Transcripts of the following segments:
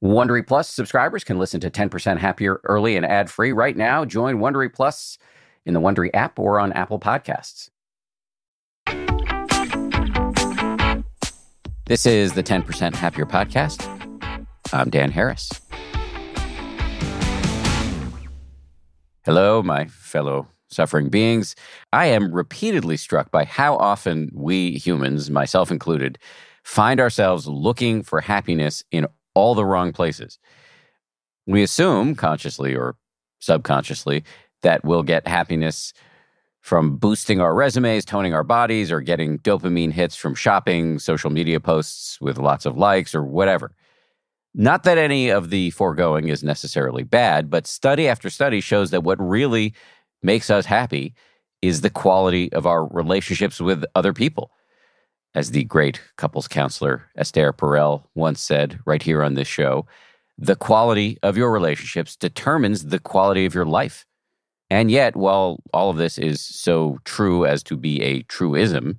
Wondery Plus subscribers can listen to 10% Happier early and ad-free right now. Join Wondery Plus in the Wondery app or on Apple Podcasts. This is the 10% Happier podcast. I'm Dan Harris. Hello, my fellow suffering beings. I am repeatedly struck by how often we humans, myself included, find ourselves looking for happiness in all the wrong places. We assume, consciously or subconsciously, that we'll get happiness from boosting our resumes, toning our bodies, or getting dopamine hits from shopping, social media posts with lots of likes, or whatever. Not that any of the foregoing is necessarily bad, but study after study shows that what really makes us happy is the quality of our relationships with other people. As the great couples counselor Esther Perel once said right here on this show, the quality of your relationships determines the quality of your life. And yet, while all of this is so true as to be a truism,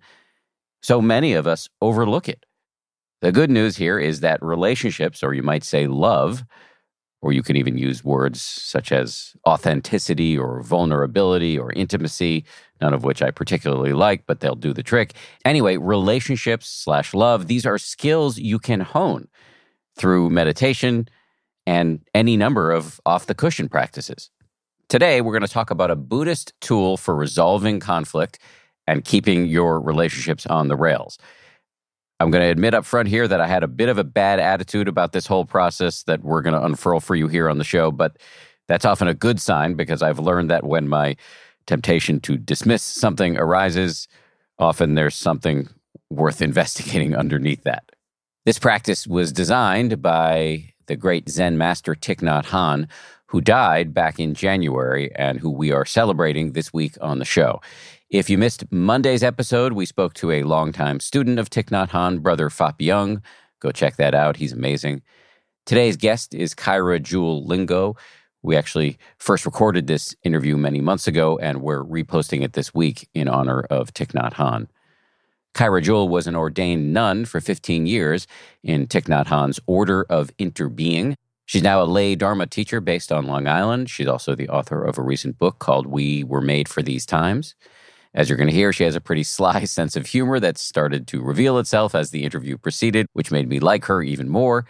so many of us overlook it. The good news here is that relationships, or you might say love, or you can even use words such as authenticity or vulnerability or intimacy, none of which I particularly like, but they'll do the trick. Anyway, relationships/love, these are skills you can hone through meditation and any number of off-the-cushion practices. Today, we're going to talk about a Buddhist tool for resolving conflict and keeping your relationships on the rails. I'm going to admit up front here that I had a bit of a bad attitude about this whole process that we're going to unfurl for you here on the show, but that's often a good sign because I've learned that when my temptation to dismiss something arises, often there's something worth investigating underneath that. This practice was designed by the great Zen master Thich Nhat Hanh, who died back in January and who we are celebrating this week on the show. If you missed Monday's episode, we spoke to a longtime student of Thich Nhat Hanh, Brother Phap Dung. Go check that out. He's amazing. Today's guest is Kyra Jewel Lingo. We actually first recorded this interview many months ago, and we're reposting it this week in honor of Thich Nhat Hanh. Kyra Jewel was an ordained nun for 15 years in Thich Nhat Hanh's Order of Interbeing. She's now a lay Dharma teacher based on Long Island. She's also the author of a recent book called We Were Made for These Times. As you're going to hear, she has a pretty sly sense of humor that started to reveal itself as the interview proceeded, which made me like her even more.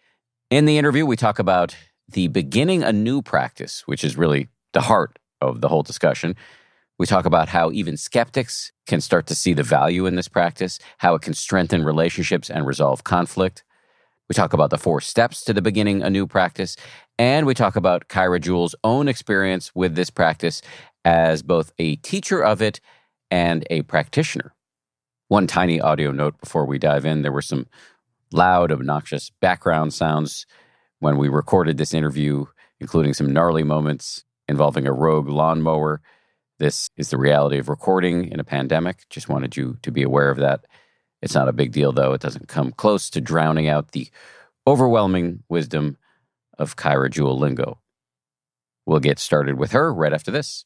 In the interview, we talk about the beginning a new practice, which is really the heart of the whole discussion. We talk about how even skeptics can start to see the value in this practice, how it can strengthen relationships and resolve conflict. We talk about the 4 steps to the beginning a new practice, and we talk about Kyra Jewel's own experience with this practice as both a teacher of it and a practitioner. One tiny audio note before we dive in, there were some loud, obnoxious background sounds when we recorded this interview, including some gnarly moments involving a rogue lawnmower. This is the reality of recording in a pandemic. Just wanted you to be aware of that. It's not a big deal, though. It doesn't come close to drowning out the overwhelming wisdom of Kyra Jewel Lingo. We'll get started with her right after this.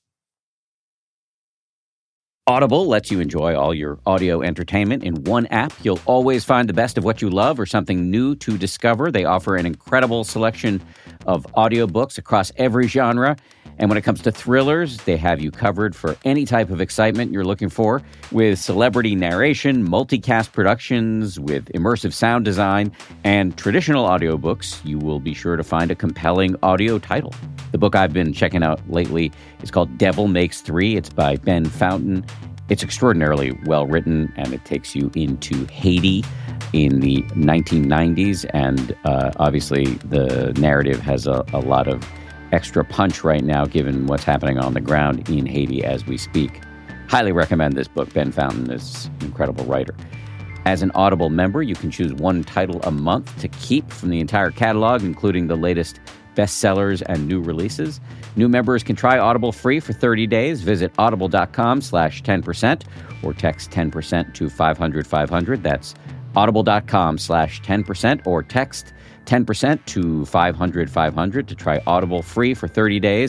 Audible lets you enjoy all your audio entertainment in one app. You'll always find the best of what you love or something new to discover. They offer an incredible selection of audiobooks across every genre. And when it comes to thrillers, they have you covered for any type of excitement you're looking for, with celebrity narration, multicast productions, with immersive sound design, and traditional audiobooks. You will be sure to find a compelling audio title. The book I've been checking out lately is called Devil Makes Three. It's by Ben Fountain. It's extraordinarily well written, and it takes you into Haiti in the 1990s. And obviously, the narrative has a lot of extra punch right now, given what's happening on the ground in Haiti as we speak. Highly recommend this book. Ben Fountain is an incredible writer. As an Audible member, you can choose one title a month to keep from the entire catalog, including the latest bestsellers and new releases. New members can try Audible free for 30 days. Visit audible.com/10% or text 10% to 500-500. That's audible.com/10% or text 10% to 500-500 to try Audible free for 30 days.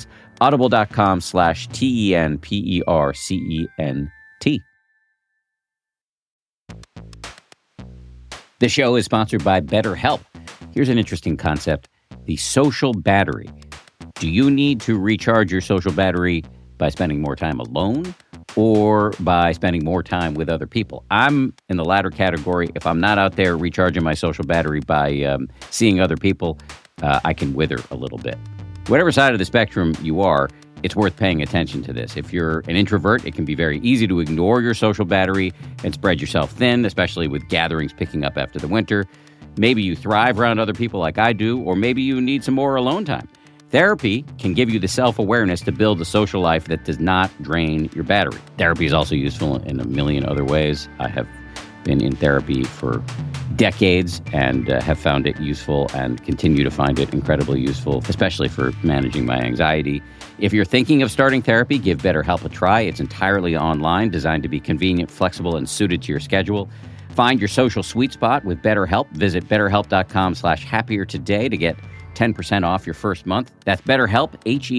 Audible.com/TENPERCENT. The show is sponsored by BetterHelp. Here's an interesting concept: the social battery. Do you need to recharge your social battery by spending more time alone or by spending more time with other people? I'm in the latter category. If I'm not out there recharging my social battery by seeing other people, I can wither a little bit. Whatever side of the spectrum you are, it's worth paying attention to this. If you're an introvert, it can be very easy to ignore your social battery and spread yourself thin, especially with gatherings picking up after the winter. Maybe you thrive around other people like I do, or maybe you need some more alone time. Therapy can give you the self-awareness to build a social life that does not drain your battery. Therapy is also useful in a million other ways. I have been in therapy for decades and have found it useful and continue to find it incredibly useful, especially for managing my anxiety. If you're thinking of starting therapy, give BetterHelp a try. It's entirely online, designed to be convenient, flexible, and suited to your schedule. Find your social sweet spot with BetterHelp. Visit BetterHelp.com/happier today to get 10% off your first month. That's BetterHelp,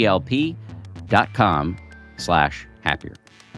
HELP.com/happier.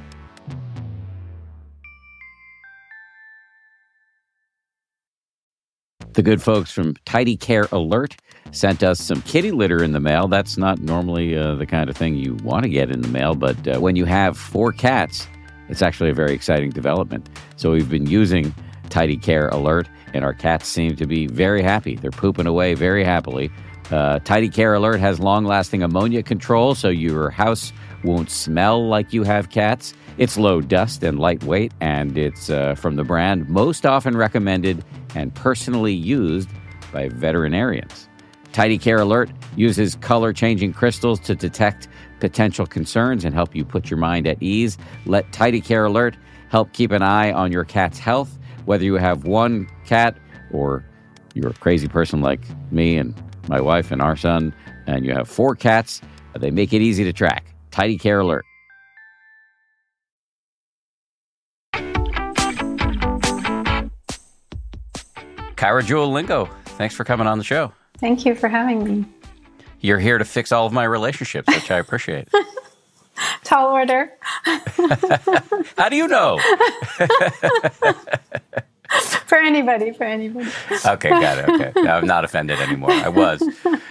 The good folks from Tidy Care Alert sent us some kitty litter in the mail. That's not normally the kind of thing you want to get in the mail, but when you have 4 cats, it's actually a very exciting development. So we've been using Tidy Care Alert, and our cats seem to be very happy. They're pooping away very happily. Tidy Care Alert has long-lasting ammonia control, so your house won't smell like you have cats. It's low dust and lightweight, and it's from the brand most often recommended and personally used by veterinarians. Tidy Care Alert uses color-changing crystals to detect potential concerns and help you put your mind at ease. Let Tidy Care Alert help keep an eye on your cat's health. Whether you have one cat or you're a crazy person like me and my wife and our son, and you have 4 cats, they make it easy to track. Tidy Care Alert. Kyra Jewel Lingo, thanks for coming on the show. Thank you for having me. You're here to fix all of my relationships, which I appreciate. Tall order. How do you know? For anybody. Okay, got it. Okay. No, I'm not offended anymore. I was.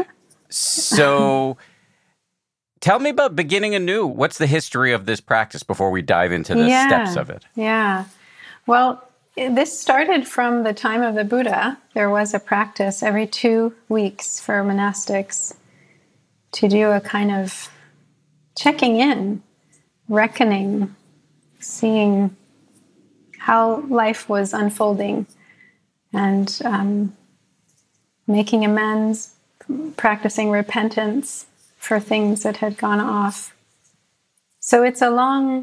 So tell me about beginning anew. What's the history of this practice before we dive into the steps of it? Yeah. Well, this started from the time of the Buddha. There was a practice every 2 weeks for monastics to do a kind of checking in, reckoning, seeing how life was unfolding, and making amends, practicing repentance for things that had gone off. So it's a long,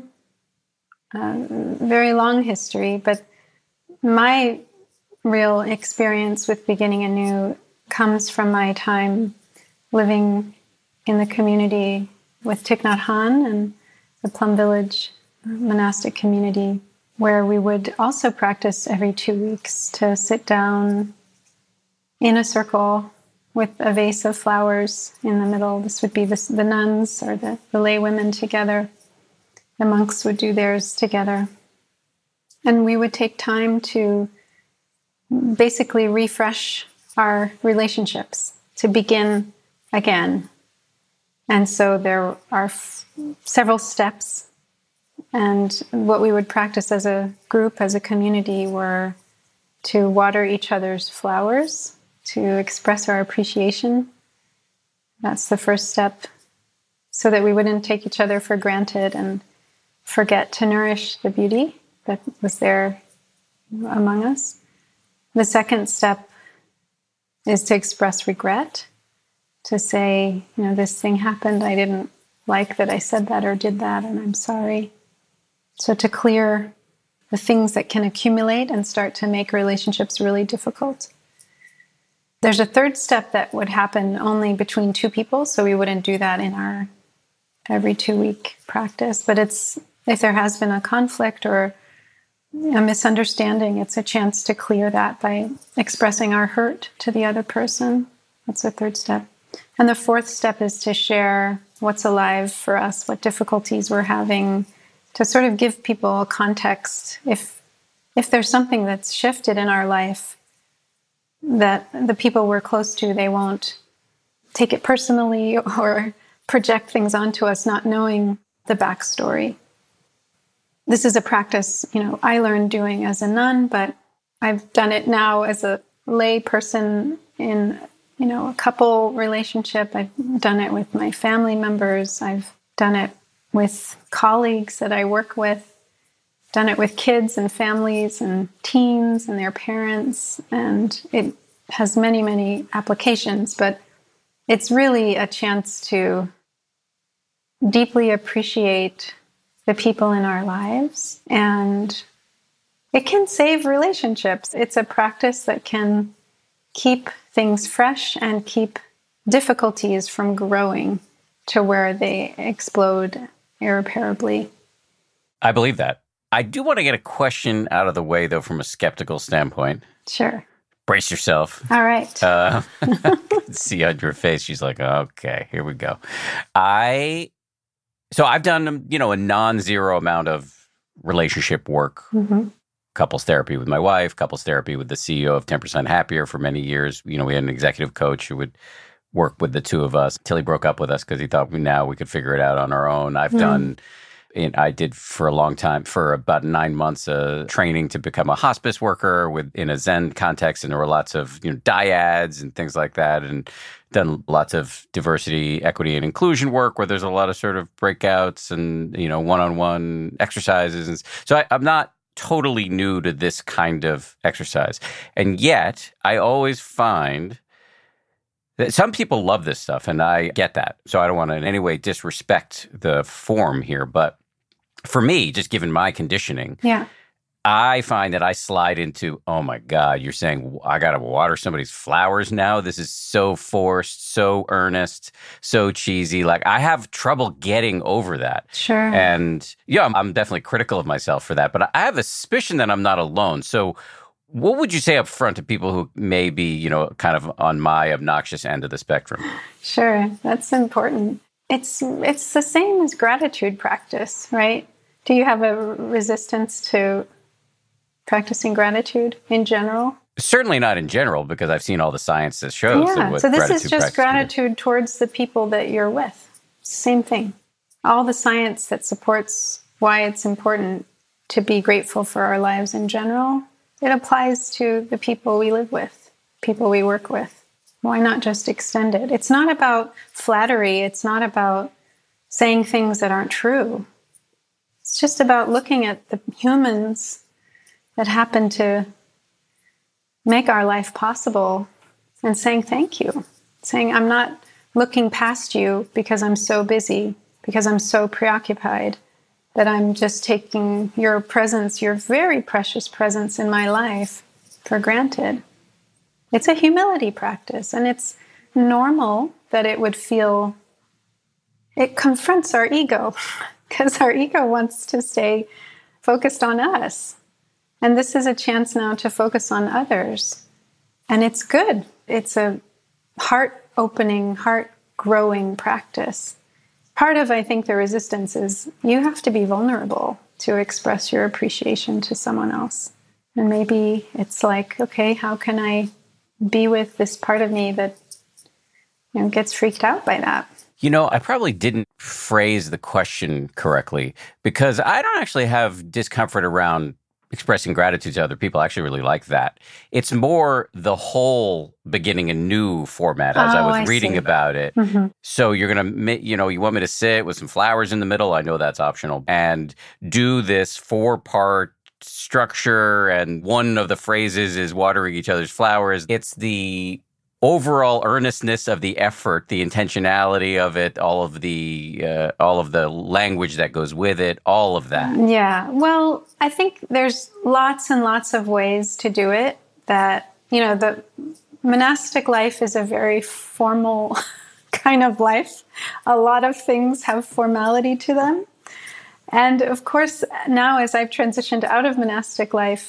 very long history, but my real experience with beginning anew comes from my time living in the community with Thich Nhat Hanh and the Plum Village monastic community, where we would also practice every 2 weeks to sit down in a circle with a vase of flowers in the middle. This would be the nuns or the lay women together. The monks would do theirs together. And we would take time to basically refresh our relationships, to begin again. And so there are several steps. And what we would practice as a group, as a community, were to water each other's flowers, to express our appreciation. That's the first step, so that we wouldn't take each other for granted and forget to nourish the beauty that was there among us. The second step is to express regret, to say, this thing happened, I didn't like that I said that or did that, and I'm sorry. So to clear the things that can accumulate and start to make relationships really difficult. There's a third step that would happen only between 2 people, so we wouldn't do that in our every 2-week practice. But if there has been a conflict or a misunderstanding, it's a chance to clear that by expressing our hurt to the other person. That's the third step. And the fourth step is to share what's alive for us, what difficulties we're having, to sort of give people a context. If there's something that's shifted in our life, that the people we're close to, they won't take it personally or project things onto us, not knowing the backstory. This is a practice, I learned doing as a nun, but I've done it now as a lay person in, a couple relationship. I've done it with my family members. I've done it with colleagues that I work with, done it with kids and families and teens and their parents. And it has many, many applications, but it's really a chance to deeply appreciate the people in our lives. And it can save relationships. It's a practice that can keep things fresh and keep difficulties from growing to where they explode irreparably. I believe that. I do want to get a question out of the way, though, from a skeptical standpoint. Sure. Brace yourself. All right. I can see on your face, she's like, okay, here we go. So I've done, a non-zero amount of relationship work, couples therapy with my wife, couples therapy with the CEO of 10% Happier for many years. We had an executive coach who would work with the two of us till he broke up with us because he thought now we could figure it out on our own. I did for a long time, for about 9 months, training to become a hospice worker in a Zen context. And there were lots of dyads and things like that. And done lots of diversity, equity, and inclusion work where there's a lot of sort of breakouts and, one-on-one exercises. And so I'm not totally new to this kind of exercise. And yet I always find that some people love this stuff, and I get that. So I don't want to in any way disrespect the form here. But for me, just given my conditioning, I find that I slide into, oh my God, you're saying I got to water somebody's flowers now? This is so forced, so earnest, so cheesy. Like, I have trouble getting over that. Sure. And I'm definitely critical of myself for that. But I have a suspicion that I'm not alone. So what would you say up front to people who may be, kind of on my obnoxious end of the spectrum? Sure. That's important. It's the same as gratitude practice, right? Do you have a resistance to practicing gratitude in general? Certainly not in general, because I've seen all the science that shows that what so this is just gratitude towards the people that you're with. Same thing. All the science that supports why it's important to be grateful for our lives in general, it applies to the people we live with, people we work with. Why not just extend it? It's not about flattery. It's not about saying things that aren't true. It's just about looking at the humans that happen to make our life possible and saying thank you. Saying, I'm not looking past you because I'm so busy, because I'm so preoccupied, that I'm just taking your presence, your very precious presence in my life, for granted. It's a humility practice, and it's normal that it would feel, it confronts our ego, because our ego wants to stay focused on us. And this is a chance now to focus on others. And it's good. It's a heart-opening, heart-growing practice. Part of, I think, the resistance is you have to be vulnerable to express your appreciation to someone else. And maybe it's like, okay, how can I be with this part of me that gets freaked out by that? I probably didn't phrase the question correctly, because I don't actually have discomfort around expressing gratitude to other people. I actually really like that. It's more the whole beginning a new format as I was reading about it. Mm-hmm. So you're going to, you want me to sit with some flowers in the middle. I know that's optional. And do this 4-part structure. And one of the phrases is watering each other's flowers. It's the overall earnestness of the effort, the intentionality of it, all of the language that goes with it, all of that. Yeah. Well, I think there's lots and lots of ways to do it. That, the monastic life is a very formal kind of life. A lot of things have formality to them. And of course, now as I've transitioned out of monastic life,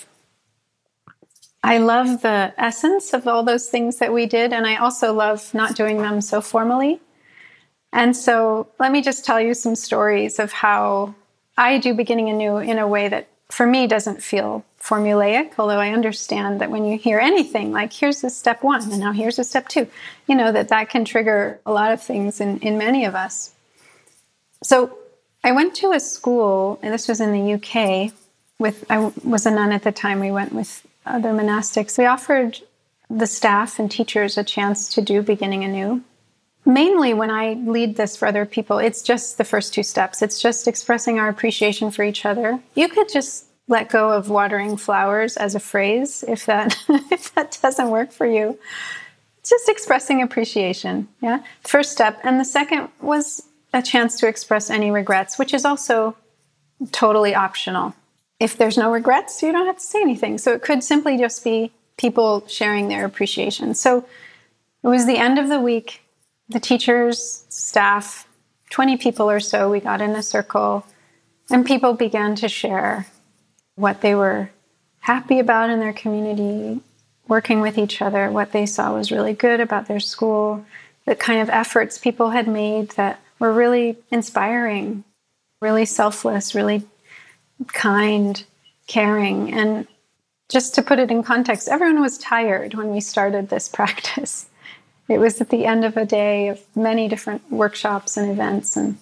I love the essence of all those things that we did, and I also love not doing them so formally. And so let me just tell you some stories of how I do beginning anew in a way that, for me, doesn't feel formulaic, although I understand that when you hear anything, like here's a step 1 and now here's a step 2, that can trigger a lot of things in many of us. So I went to a school, and this was in the UK, I was a nun at the time. We went with other monastics. We offered the staff and teachers a chance to do Beginning Anew. Mainly when I lead this for other people, it's just the first 2 steps. It's just expressing our appreciation for each other. You could just let go of watering flowers as a phrase if that if that doesn't work for you. It's just expressing appreciation. Yeah, first step. And the second was a chance to express any regrets, which is also totally optional. If there's no regrets, you don't have to say anything. So it could simply just be people sharing their appreciation. So it was the end of the week. The teachers, staff, 20 people or so, we got in a circle, and people began to share what they were happy about in their community, working with each other, what they saw was really good about their school, the kind of efforts people had made that were really inspiring, really selfless, really kind, caring. And just to put it in context, everyone was tired when we started this practice. It was at the end of a day of many different workshops and events, and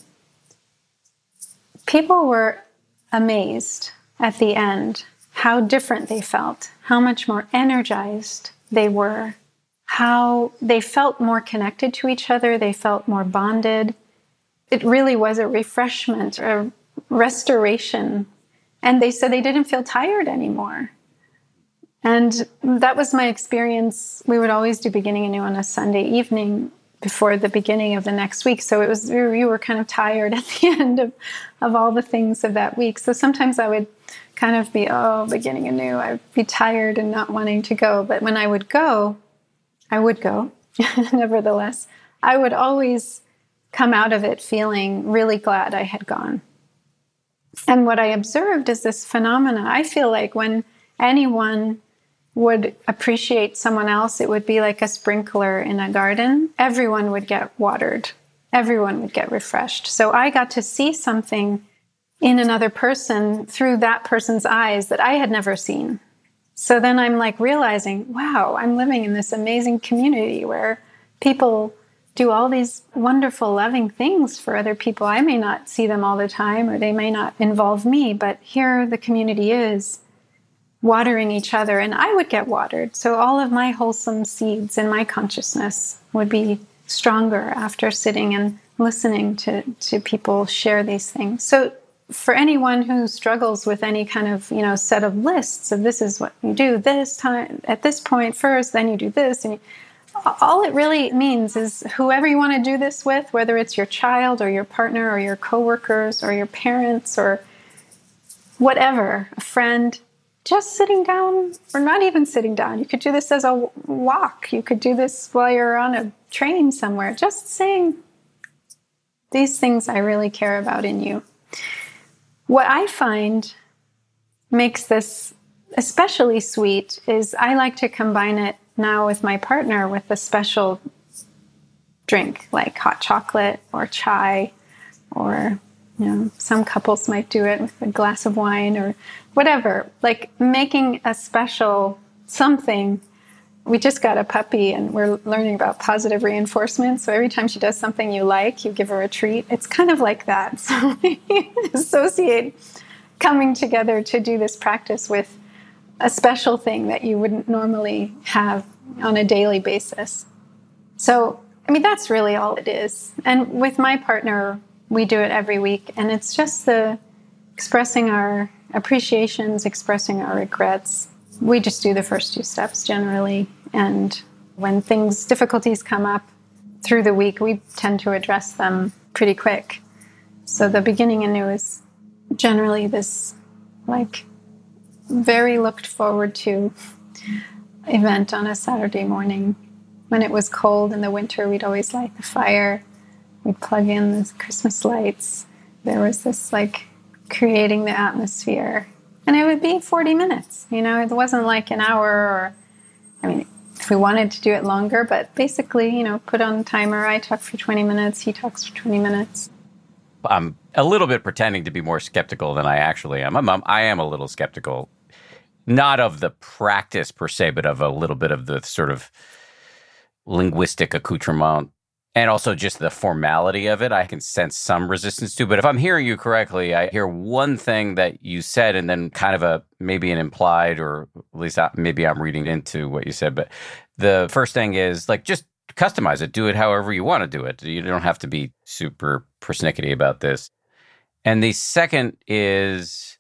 people were amazed at the end how different they felt, how much more energized they were, how they felt more connected to each other, they felt more bonded. It really was a refreshment, a restoration, and they said they didn't feel tired anymore. And that was my experience. We would always do Beginning Anew on a Sunday evening before the beginning of the next week. So it was, you were kind of tired at the end of all the things of that week. So sometimes I would kind of be, Beginning Anew. I'd be tired and not wanting to go. But when I would go, nevertheless. I would always come out of it feeling really glad I had gone. And what I observed is this phenomena. I feel like when anyone would appreciate someone else, it would be like a sprinkler in a garden. Everyone would get watered. Everyone would get refreshed. So I got to see something in another person through that person's eyes that I had never seen. So then I'm like realizing, wow, I'm living in this amazing community where people do all these wonderful, loving things for other people. I may not see them all the time, or they may not involve me, but here the community is watering each other, and I would get watered. So all of my wholesome seeds in my consciousness would be stronger after sitting and listening to people share these things. So for anyone who struggles with any kind of, set of lists of this is what you do this time, at this point first, then you do this, and all it really means is whoever you want to do this with, whether it's your child or your partner or your coworkers or your parents or whatever, a friend, just sitting down, or not even sitting down. You could do this as a walk. You could do this while you're on a train somewhere. Just saying, these things I really care about in you. What I find makes this especially sweet is I like to combine it now with my partner with a special drink, like hot chocolate or chai, or some couples might do it with a glass of wine or whatever, like making a special something. We just got a puppy and we're learning about positive reinforcement. So every time she does something you like, you give her a treat. It's kind of like that. So we associate coming together to do this practice with a special thing that you wouldn't normally have on a daily basis. So, that's really all it is. And with my partner, we do it every week. And it's just the expressing our appreciations, expressing our regrets. We just do the first 2 steps generally. And when difficulties come up through the week, we tend to address them pretty quick. So the Beginning Anew is generally this, very looked forward to event on a Saturday morning. When it was cold in the winter, we'd always light the fire. We'd plug in the Christmas lights. There was this creating the atmosphere. And it would be 40 minutes. It wasn't like an hour if we wanted to do it longer, but basically, put on the timer. I talk for 20 minutes. He talks for 20 minutes. I'm a little bit pretending to be more skeptical than I actually am. I am a little skeptical. Not of the practice per se, but of a little bit of the sort of linguistic accoutrement and also just the formality of it. I can sense some resistance to. But if I'm hearing you correctly, I hear one thing that you said and then kind of maybe an implied, or at least maybe I'm reading into what you said. But the first thing is like, just customize it. Do it however you want to do it. You don't have to be super persnickety about this. And the second is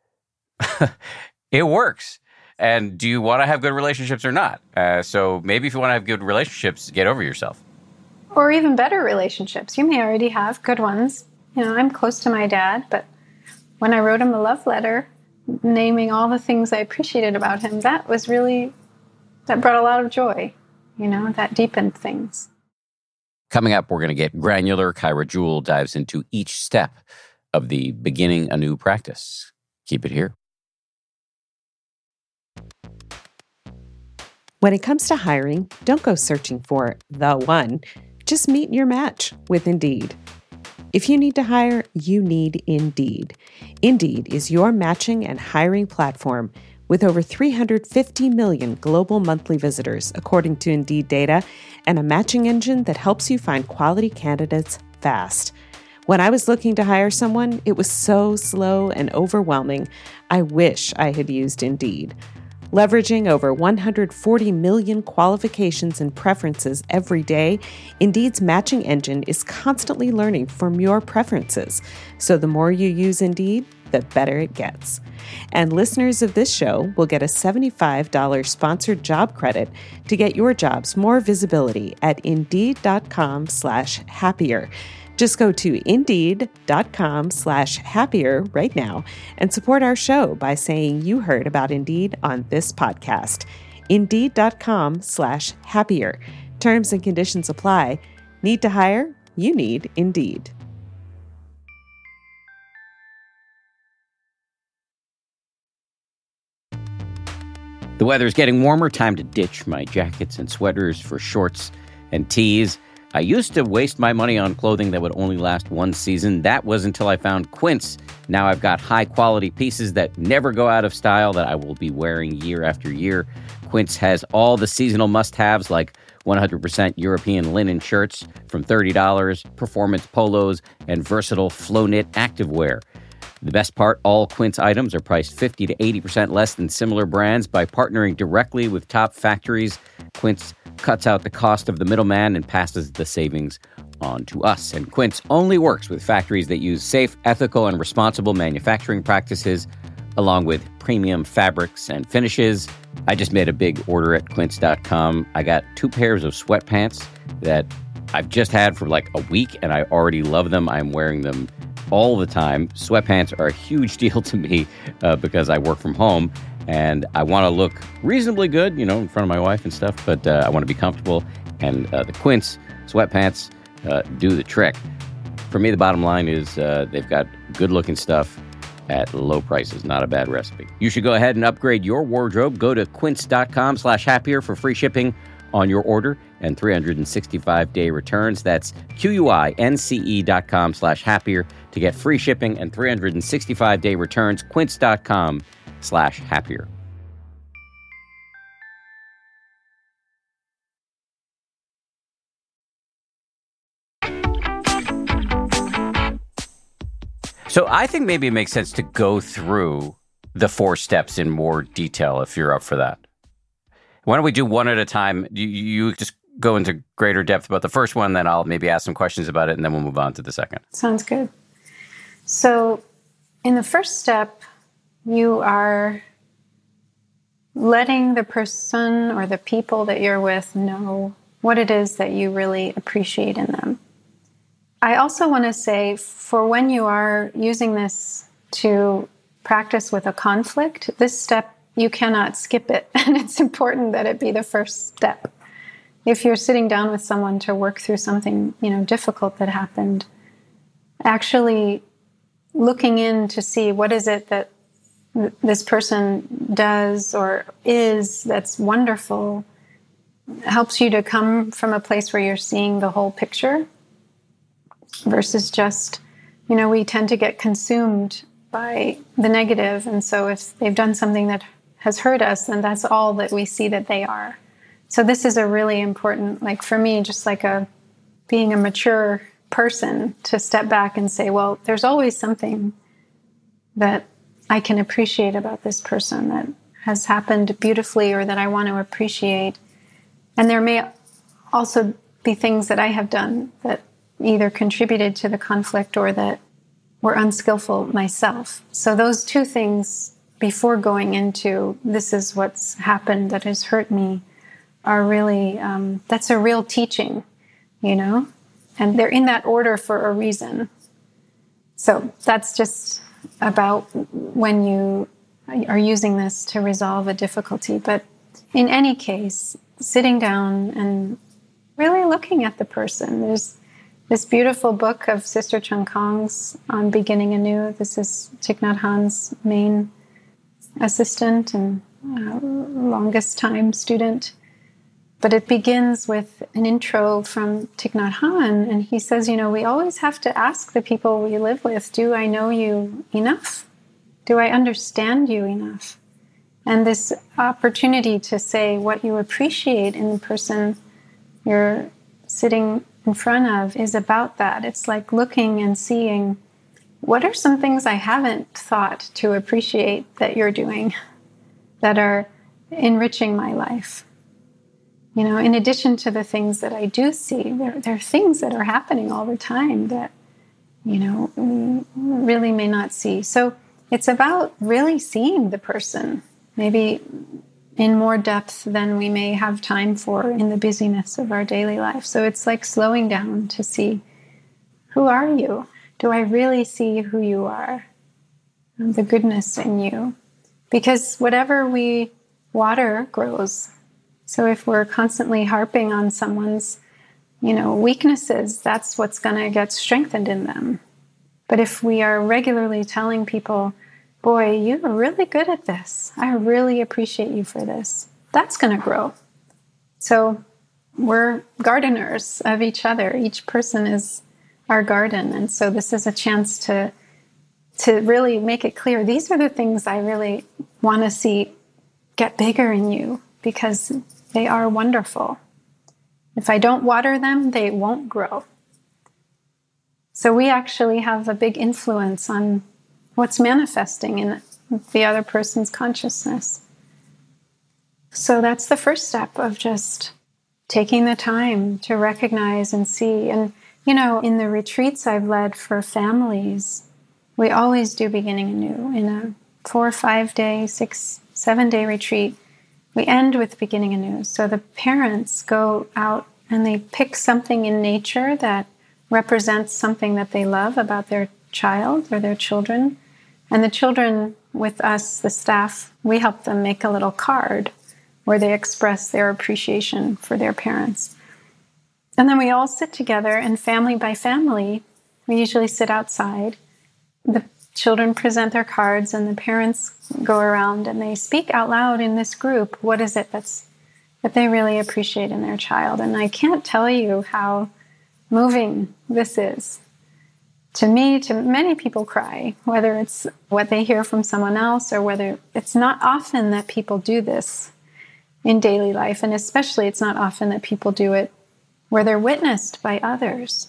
it works. And do you want to have good relationships or not? So maybe if you want to have good relationships, get over yourself. Or even better relationships. You may already have good ones. You know, I'm close to my dad, but when I wrote him a love letter naming all the things I appreciated about him, that brought a lot of joy. You know, that deepened things. Coming up, we're going to get granular. Kyra Jewell dives into each step of the beginning a new practice. Keep it here. When it comes to hiring, don't go searching for the one. Just meet your match with Indeed. If you need to hire, you need Indeed. Indeed is your matching and hiring platform with over 350 million global monthly visitors, according to Indeed data, and a matching engine that helps you find quality candidates fast. When I was looking to hire someone, it was so slow and overwhelming. I wish I had used Indeed. Leveraging over 140 million qualifications and preferences every day, Indeed's matching engine is constantly learning from your preferences. So the more you use Indeed, the better it gets. And listeners of this show will get a $75 sponsored job credit to get your jobs more visibility at Indeed.com/happier. Just go to Indeed.com/happier right now and support our show by saying you heard about Indeed on this podcast. Indeed.com/happier. Terms and conditions apply. Need to hire? You need Indeed. The weather's getting warmer. Time to ditch my jackets and sweaters for shorts and tees. I used to waste my money on clothing that would only last one season. That was until I found Quince. Now I've got high-quality pieces that never go out of style that I will be wearing year after year. Quince has all the seasonal must-haves like 100% European linen shirts from $30, performance polos, and versatile flow-knit activewear. The best part, all Quince items are priced 50 to 80% less than similar brands. By partnering directly with top factories, Quince cuts out the cost of the middleman and passes the savings on to us. And Quince only works with factories that use safe, ethical, and responsible manufacturing practices, along with premium fabrics and finishes. I just made a big order at quince.com. I got 2 pairs of sweatpants that I've just had for like a week, and I already love them. I'm wearing them all the time. Sweatpants are a huge deal to me because I work from home and I want to look reasonably good, you know, in front of my wife and stuff, but I want to be comfortable. And the Quince sweatpants do the trick. For me, the bottom line is they've got good-looking stuff at low prices. Not a bad recipe. You should go ahead and upgrade your wardrobe. Go to quince.com/happier for free shipping on your order and 365-day returns. That's QUINCE.com/happier to get free shipping and 365-day returns. Quince.com/happier. So I think maybe it makes sense to go through the 4 steps in more detail if you're up for that. Why don't we do one at a time? You just go into greater depth about the first one, then I'll maybe ask some questions about it, and then we'll move on to the second. Sounds good. So in the first step, you are letting the person or the people that you're with know what it is that you really appreciate in them. I also want to say, for when you are using this to practice with a conflict, this step, you cannot skip it. And it's important that it be the first step. If you're sitting down with someone to work through something, difficult that happened, actually looking in to see what is it that this person does or is that's wonderful helps you to come from a place where you're seeing the whole picture versus just, we tend to get consumed by the negative. And so if they've done something that has hurt us, and that's all that we see that they are. So this is a really important, like for me, just like being a mature person, to step back and say, well, there's always something that I can appreciate about this person that has happened beautifully or that I want to appreciate. And there may also be things that I have done that either contributed to the conflict or that were unskillful myself. So those two things, before going into this is what's happened that has hurt me, are really, that's a real teaching, and they're in that order for a reason. So that's just about when you are using this to resolve a difficulty. But in any case, sitting down and really looking at the person. There's this beautiful book of Sister Chung Kong's on Beginning Anew. This is Thich Nhat Hanh's main assistant and longest time student. But it begins with an intro from Thich Nhat Hanh, and he says, we always have to ask the people we live with, do I know you enough? Do I understand you enough? And this opportunity to say what you appreciate in the person you're sitting in front of is about that. It's like looking and seeing, what are some things I haven't thought to appreciate that you're doing that are enriching my life? In addition to the things that I do see, there are things that are happening all the time that, we really may not see. So it's about really seeing the person, maybe in more depth than we may have time for in the busyness of our daily life. So it's like slowing down to see, who are you? Do I really see who you are? The goodness in you. Because whatever we water grows. So if we're constantly harping on someone's, weaknesses, that's what's going to get strengthened in them. But if we are regularly telling people, boy, you're really good at this. I really appreciate you for this. That's going to grow. So we're gardeners of each other. Each person is our garden. And so this is a chance to really make it clear. These are the things I really want to see get bigger in you, because they are wonderful. If I don't water them, they won't grow. So we actually have a big influence on what's manifesting in the other person's consciousness. So that's the first step of just taking the time to recognize and see. And, in the retreats I've led for families, we always do Beginning Anew. In a 4 or 5 day, 6, 7 day retreat, we end with Beginning Anew. So the parents go out and they pick something in nature that represents something that they love about their child or their children. And the children, with us, the staff, we help them make a little card where they express their appreciation for their parents. And then we all sit together, and family by family, we usually sit outside. The children present their cards, and the parents go around and they speak out loud in this group. What is it that they really appreciate in their child? And I can't tell you how moving this is. To me, to many people cry, whether it's what they hear from someone else or whether it's not often that people do this in daily life. And especially it's not often that people do it where they're witnessed by others.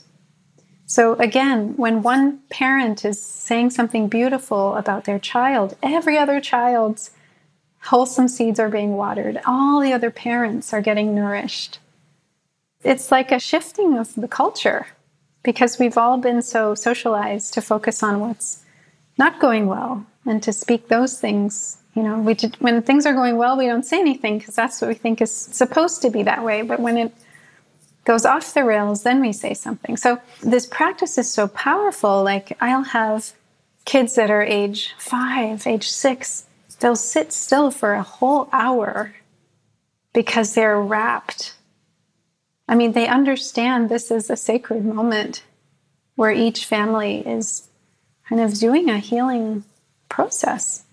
So again, when one parent is saying something beautiful about their child, every other child's wholesome seeds are being watered. All the other parents are getting nourished. It's like a shifting of the culture, because we've all been so socialized to focus on what's not going well and to speak those things. When things are going well, we don't say anything because that's what we think is supposed to be that way. But when it goes off the rails, then we say something. So this practice is so powerful. Like, I'll have kids that are age 5, age 6, they'll sit still for a whole hour because they're rapt. I mean, they understand this is a sacred moment where each family is kind of doing a healing process.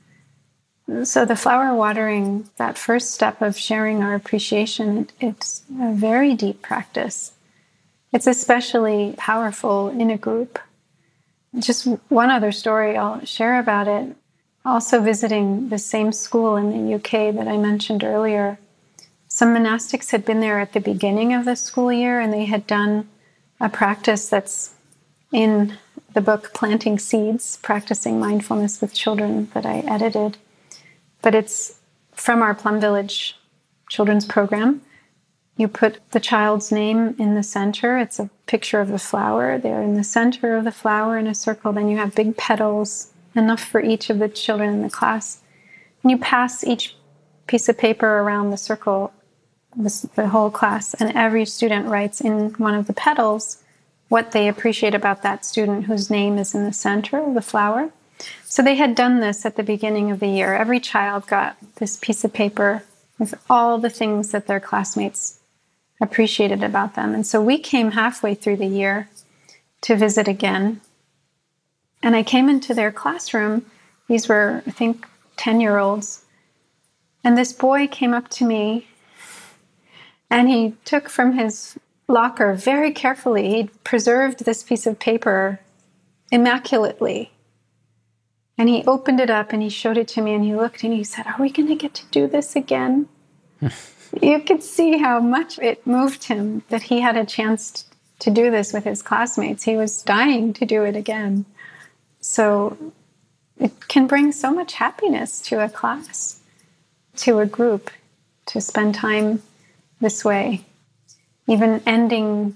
So the flower watering, that first step of sharing our appreciation, it's a very deep practice. It's especially powerful in a group. Just one other story I'll share about it. also visiting the same school in the UK that I mentioned earlier, some monastics had been there at the beginning of the school year, and they had done a practice that's in the book Planting Seeds, Practicing Mindfulness with Children, that I edited. But it's from our Plum Village children's program. You put the child's name in the center. It's a picture of a flower. They're in the center of the flower in a circle. Then you have big petals, enough for each of the children in the class. And you pass each piece of paper around the circle, the whole class, and every student writes in one of the petals what they appreciate about that student whose name is in the center of the flower. So they had done this at the beginning of the year. Every child got this piece of paper with all the things that their classmates appreciated about them. And so we came halfway through the year to visit again. And I came into their classroom. These were, I think, 10-year-olds. And this boy came up to me, and he took from his locker very carefully, he'd preserved this piece of paper immaculately. And he opened it up and he showed it to me, and he looked and he said, "Are we going to get to do this again?" You could see how much it moved him that he had a chance to do this with his classmates. He was dying to do it again. So it can bring so much happiness to a class, to a group, to spend time this way. Even ending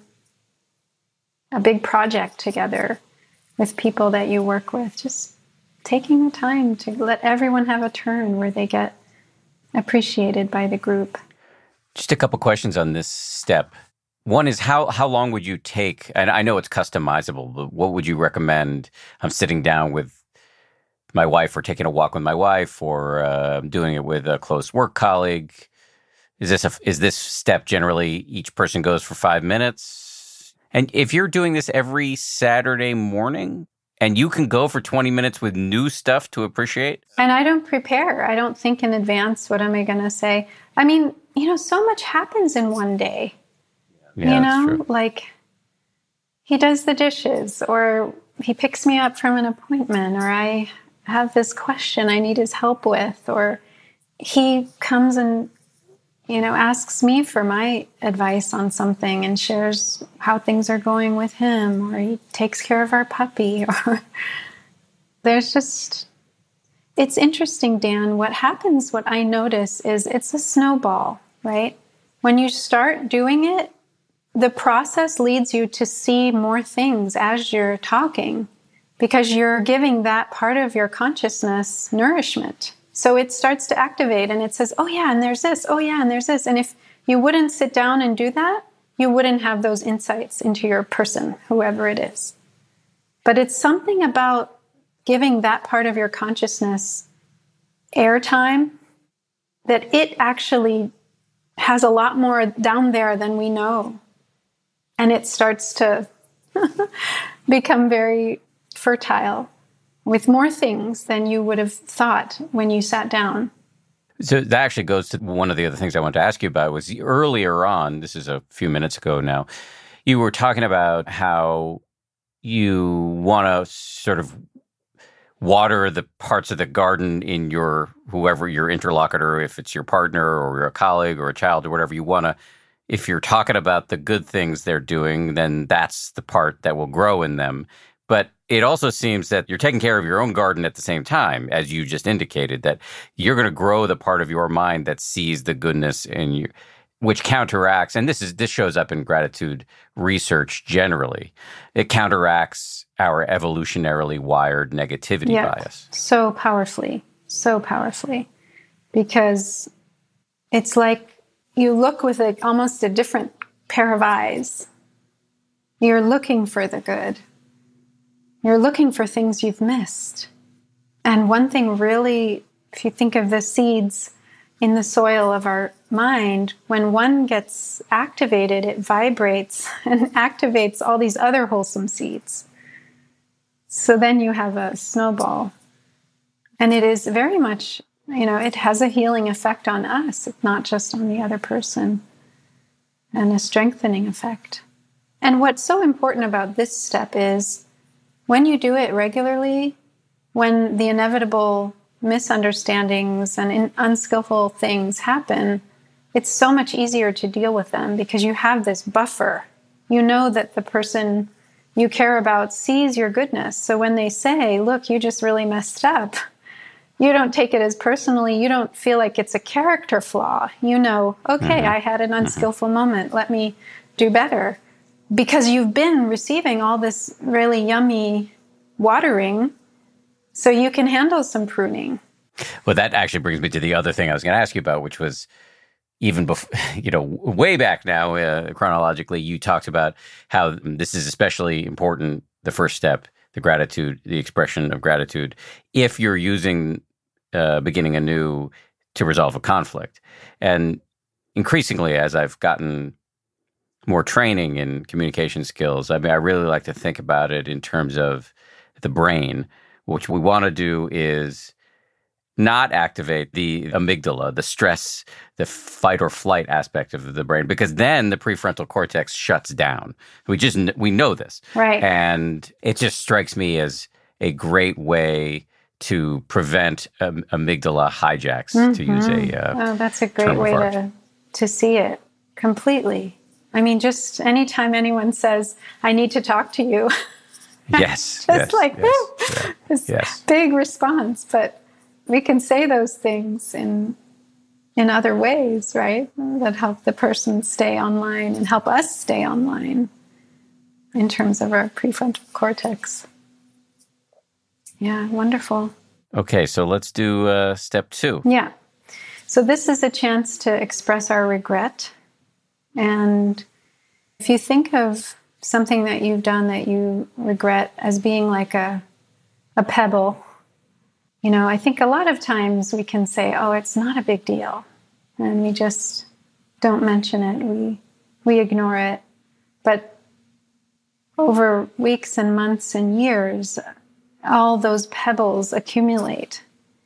a big project together with people that you work with, just taking the time to let everyone have a turn where they get appreciated by the group. Just a couple questions on this step. One is how long would you take, and I know it's customizable, but what would you recommend? I'm sitting down with my wife, or taking a walk with my wife, or doing it with a close work colleague. Is this step generally each person goes for 5 minutes? And if you're doing this every Saturday morning, and you can go for 20 minutes with new stuff to appreciate? And I don't prepare. I don't think in advance, what am I going to say? I mean, so much happens in one day. Yeah, that's true. Like he does the dishes, or he picks me up from an appointment, or I have this question I need his help with, or he comes and asks me for my advice on something and shares how things are going with him, or he takes care of our puppy, or it's interesting, Dan. What I notice is it's a snowball, right? When you start doing it, the process leads you to see more things as you're talking, because you're giving that part of your consciousness nourishment. So it starts to activate, and it says, oh yeah, and there's this, oh yeah, and there's this. And if you wouldn't sit down and do that, you wouldn't have those insights into your person, whoever it is. But it's something about giving that part of your consciousness airtime that it actually has a lot more down there than we know. And it starts to become very fertile with more things than you would have thought when you sat down. So that actually goes to one of the other things I wanted to ask you about. Was earlier on, this is a few minutes ago now, you were talking about how you want to sort of water the parts of the garden in whoever your interlocutor, if it's your partner or a colleague or a child or whatever, you want to, if you're talking about the good things they're doing, then that's the part that will grow in them. But it also seems that you're taking care of your own garden at the same time, as you just indicated, that you're going to grow the part of your mind that sees the goodness in you, which counteracts, and this shows up in gratitude research generally, it counteracts our evolutionarily wired negativity bias. So powerfully, because it's like you look with almost a different pair of eyes. You're looking for the good. You're looking for things you've missed. And one thing really, if you think of the seeds in the soil of our mind, when one gets activated, it vibrates and activates all these other wholesome seeds. So then you have a snowball. And it is very much, it has a healing effect on us. It's not just on the other person. And a strengthening effect. And what's so important about this step is when you do it regularly, when the inevitable misunderstandings and unskillful things happen, it's so much easier to deal with them because you have this buffer. You know that the person you care about sees your goodness. So when they say, look, you just really messed up, you don't take it as personally. You don't feel like it's a character flaw. You know, okay, I had an unskillful moment. Let me do better. Because you've been receiving all this really yummy watering, so you can handle some pruning. Well, that actually brings me to the other thing I was going to ask you about, which was even before, way back now, chronologically, you talked about how this is especially important, the first step, the gratitude, the expression of gratitude, if you're using beginning anew to resolve a conflict. And increasingly, as I've gotten more training in communication skills, I really like to think about it in terms of the brain. What we want to do is not activate the amygdala, the stress, the fight or flight aspect of the brain, because then the prefrontal cortex shuts down. We know this. Right. And it just strikes me as a great way to prevent amygdala hijacks, to use a that's a great way to see it completely. I mean, just anytime anyone says, I need to talk to you. Yes. This big response. But we can say those things in other ways, right? That help the person stay online and help us stay online in terms of our prefrontal cortex. Yeah, wonderful. Okay, so let's do step 2. Yeah. So this is a chance to express our regret. And if you think of something that you've done that you regret as being like a pebble, I think a lot of times we can say, oh, it's not a big deal. And we just don't mention it. We ignore it. But over weeks and months and years, all those pebbles accumulate.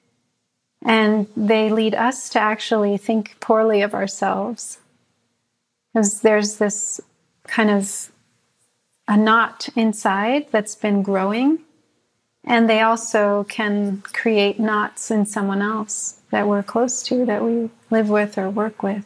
And they lead us to actually think poorly of ourselves. Because there's this kind of a knot inside that's been growing. And they also can create knots in someone else that we're close to, that we live with or work with.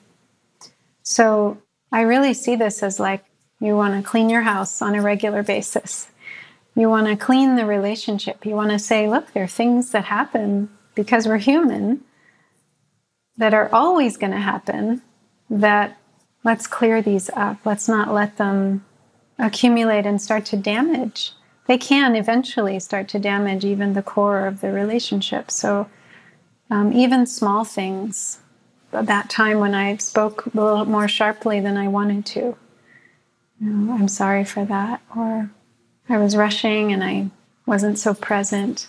So I really see this as like you want to clean your house on a regular basis. You want to clean the relationship. You want to say, look, there are things that happen because we're human that are always going to happen, that let's clear these up. Let's not let them accumulate and start to damage. They can eventually start to damage even the core of the relationship. So even small things, that time when I spoke a little more sharply than I wanted to, I'm sorry for that. Or I was rushing and I wasn't so present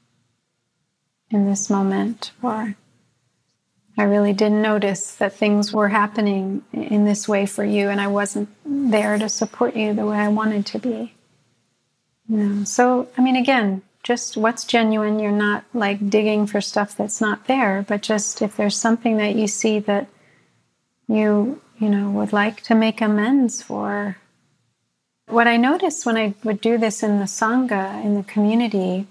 in this moment. Or I really didn't notice that things were happening in this way for you and I wasn't there to support you the way I wanted to be. So, again, just what's genuine. You're not like digging for stuff that's not there, but just if there's something that you see that you would like to make amends for. What I noticed when I would do this in the Sangha, in the community,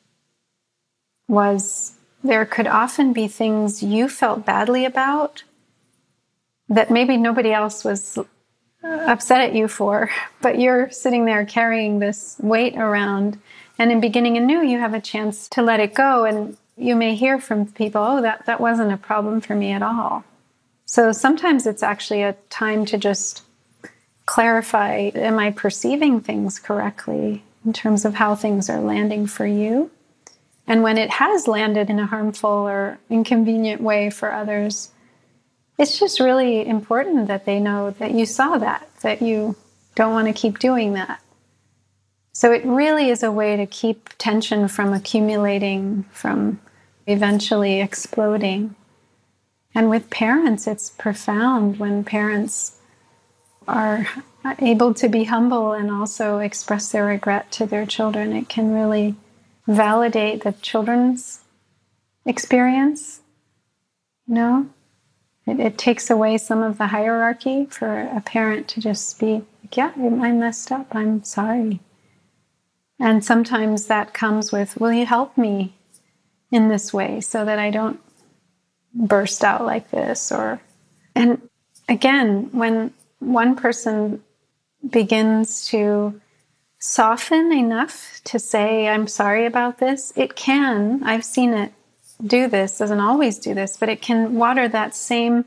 was there could often be things you felt badly about that maybe nobody else was upset at you for, but you're sitting there carrying this weight around. And in beginning anew, you have a chance to let it go. And you may hear from people, oh, that wasn't a problem for me at all. So sometimes it's actually a time to just clarify, am I perceiving things correctly in terms of how things are landing for you? And when it has landed in a harmful or inconvenient way for others, it's just really important that they know that you saw that you don't want to keep doing that. So it really is a way to keep tension from accumulating, from eventually exploding. And with parents, it's profound when parents are able to be humble and also express their regret to their children. It can really validate the children's experience, It takes away some of the hierarchy for a parent to just be like, yeah, I messed up, I'm sorry. And sometimes that comes with, will you help me in this way so that I don't burst out like this. And again, when one person begins to soften enough to say, I'm sorry about this, it can, I've seen it do this, doesn't always do this, but it can water that same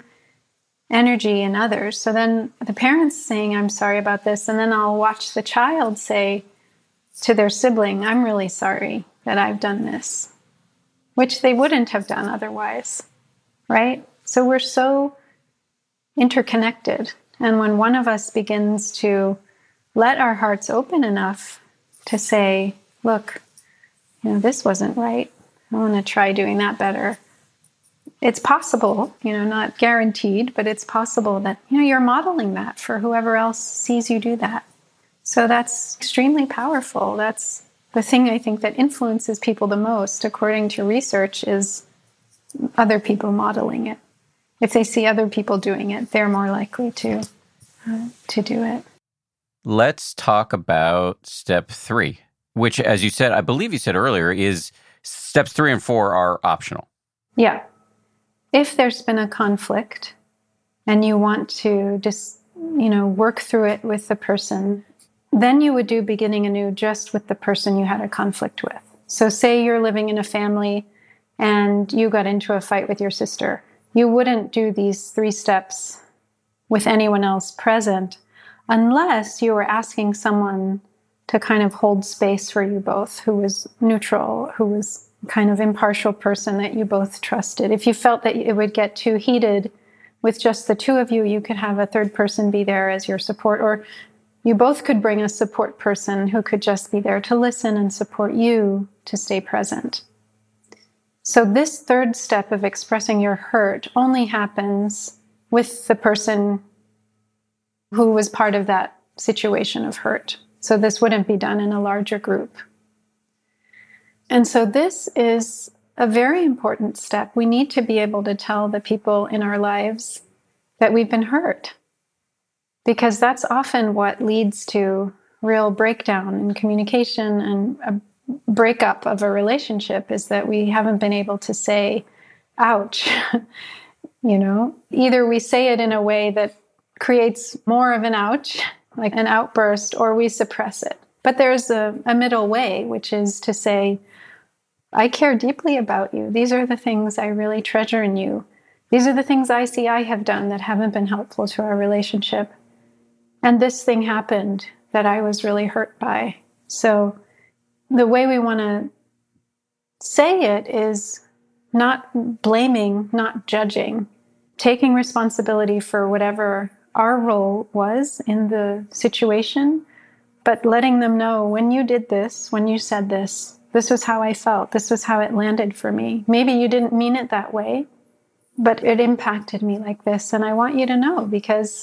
energy in others. So then the parents saying, I'm sorry about this, and then I'll watch the child say to their sibling, I'm really sorry that I've done this, which they wouldn't have done otherwise, right? So we're so interconnected. And when one of us begins to let our hearts open enough to say, look, this wasn't right. I want to try doing that better. It's possible, not guaranteed, but it's possible that, you're modeling that for whoever else sees you do that. So that's extremely powerful. That's the thing I think that influences people the most, according to research, is other people modeling it. If they see other people doing it, they're more likely to do it. Let's talk about step 3, which, as you said, I believe you said earlier, is steps 3 and 4 are optional. Yeah. If there's been a conflict and you want to just, work through it with the person, then you would do beginning anew just with the person you had a conflict with. So say you're living in a family and you got into a fight with your sister. You wouldn't do these 3 steps with anyone else present unless you were asking someone to kind of hold space for you both, who was neutral, who was kind of impartial person that you both trusted. If you felt that it would get too heated with just the 2 of you, you could have a third person be there as your support, or you both could bring a support person who could just be there to listen and support you to stay present. So this 3rd step of expressing your hurt only happens with the person who was part of that situation of hurt. So this wouldn't be done in a larger group. And so this is a very important step. We need to be able to tell the people in our lives that we've been hurt, because that's often what leads to real breakdown in communication and a breakup of a relationship, is that we haven't been able to say, ouch. Either we say it in a way that creates more of an ouch, like an outburst, or we suppress it. But there's a middle way, which is to say, I care deeply about you. These are the things I really treasure in you. These are the things I see I have done that haven't been helpful to our relationship. And this thing happened that I was really hurt by. So the way we want to say it is not blaming, not judging, taking responsibility for whatever our role was in the situation, but letting them know, when you did this, when you said this, this was how I felt. This was how it landed for me. Maybe you didn't mean it that way, but it impacted me like this. And I want you to know, because,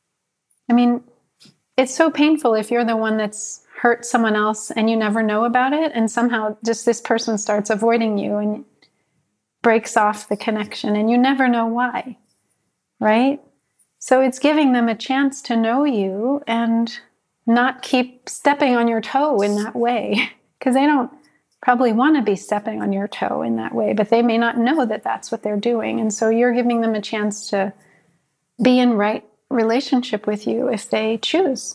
it's so painful if you're the one that's hurt someone else and you never know about it. And somehow just this person starts avoiding you and breaks off the connection, and you never know why, right? So it's giving them a chance to know you and not keep stepping on your toe in that way, because they don't probably want to be stepping on your toe in that way, but they may not know that that's what they're doing. And so you're giving them a chance to be in right relationship with you if they choose.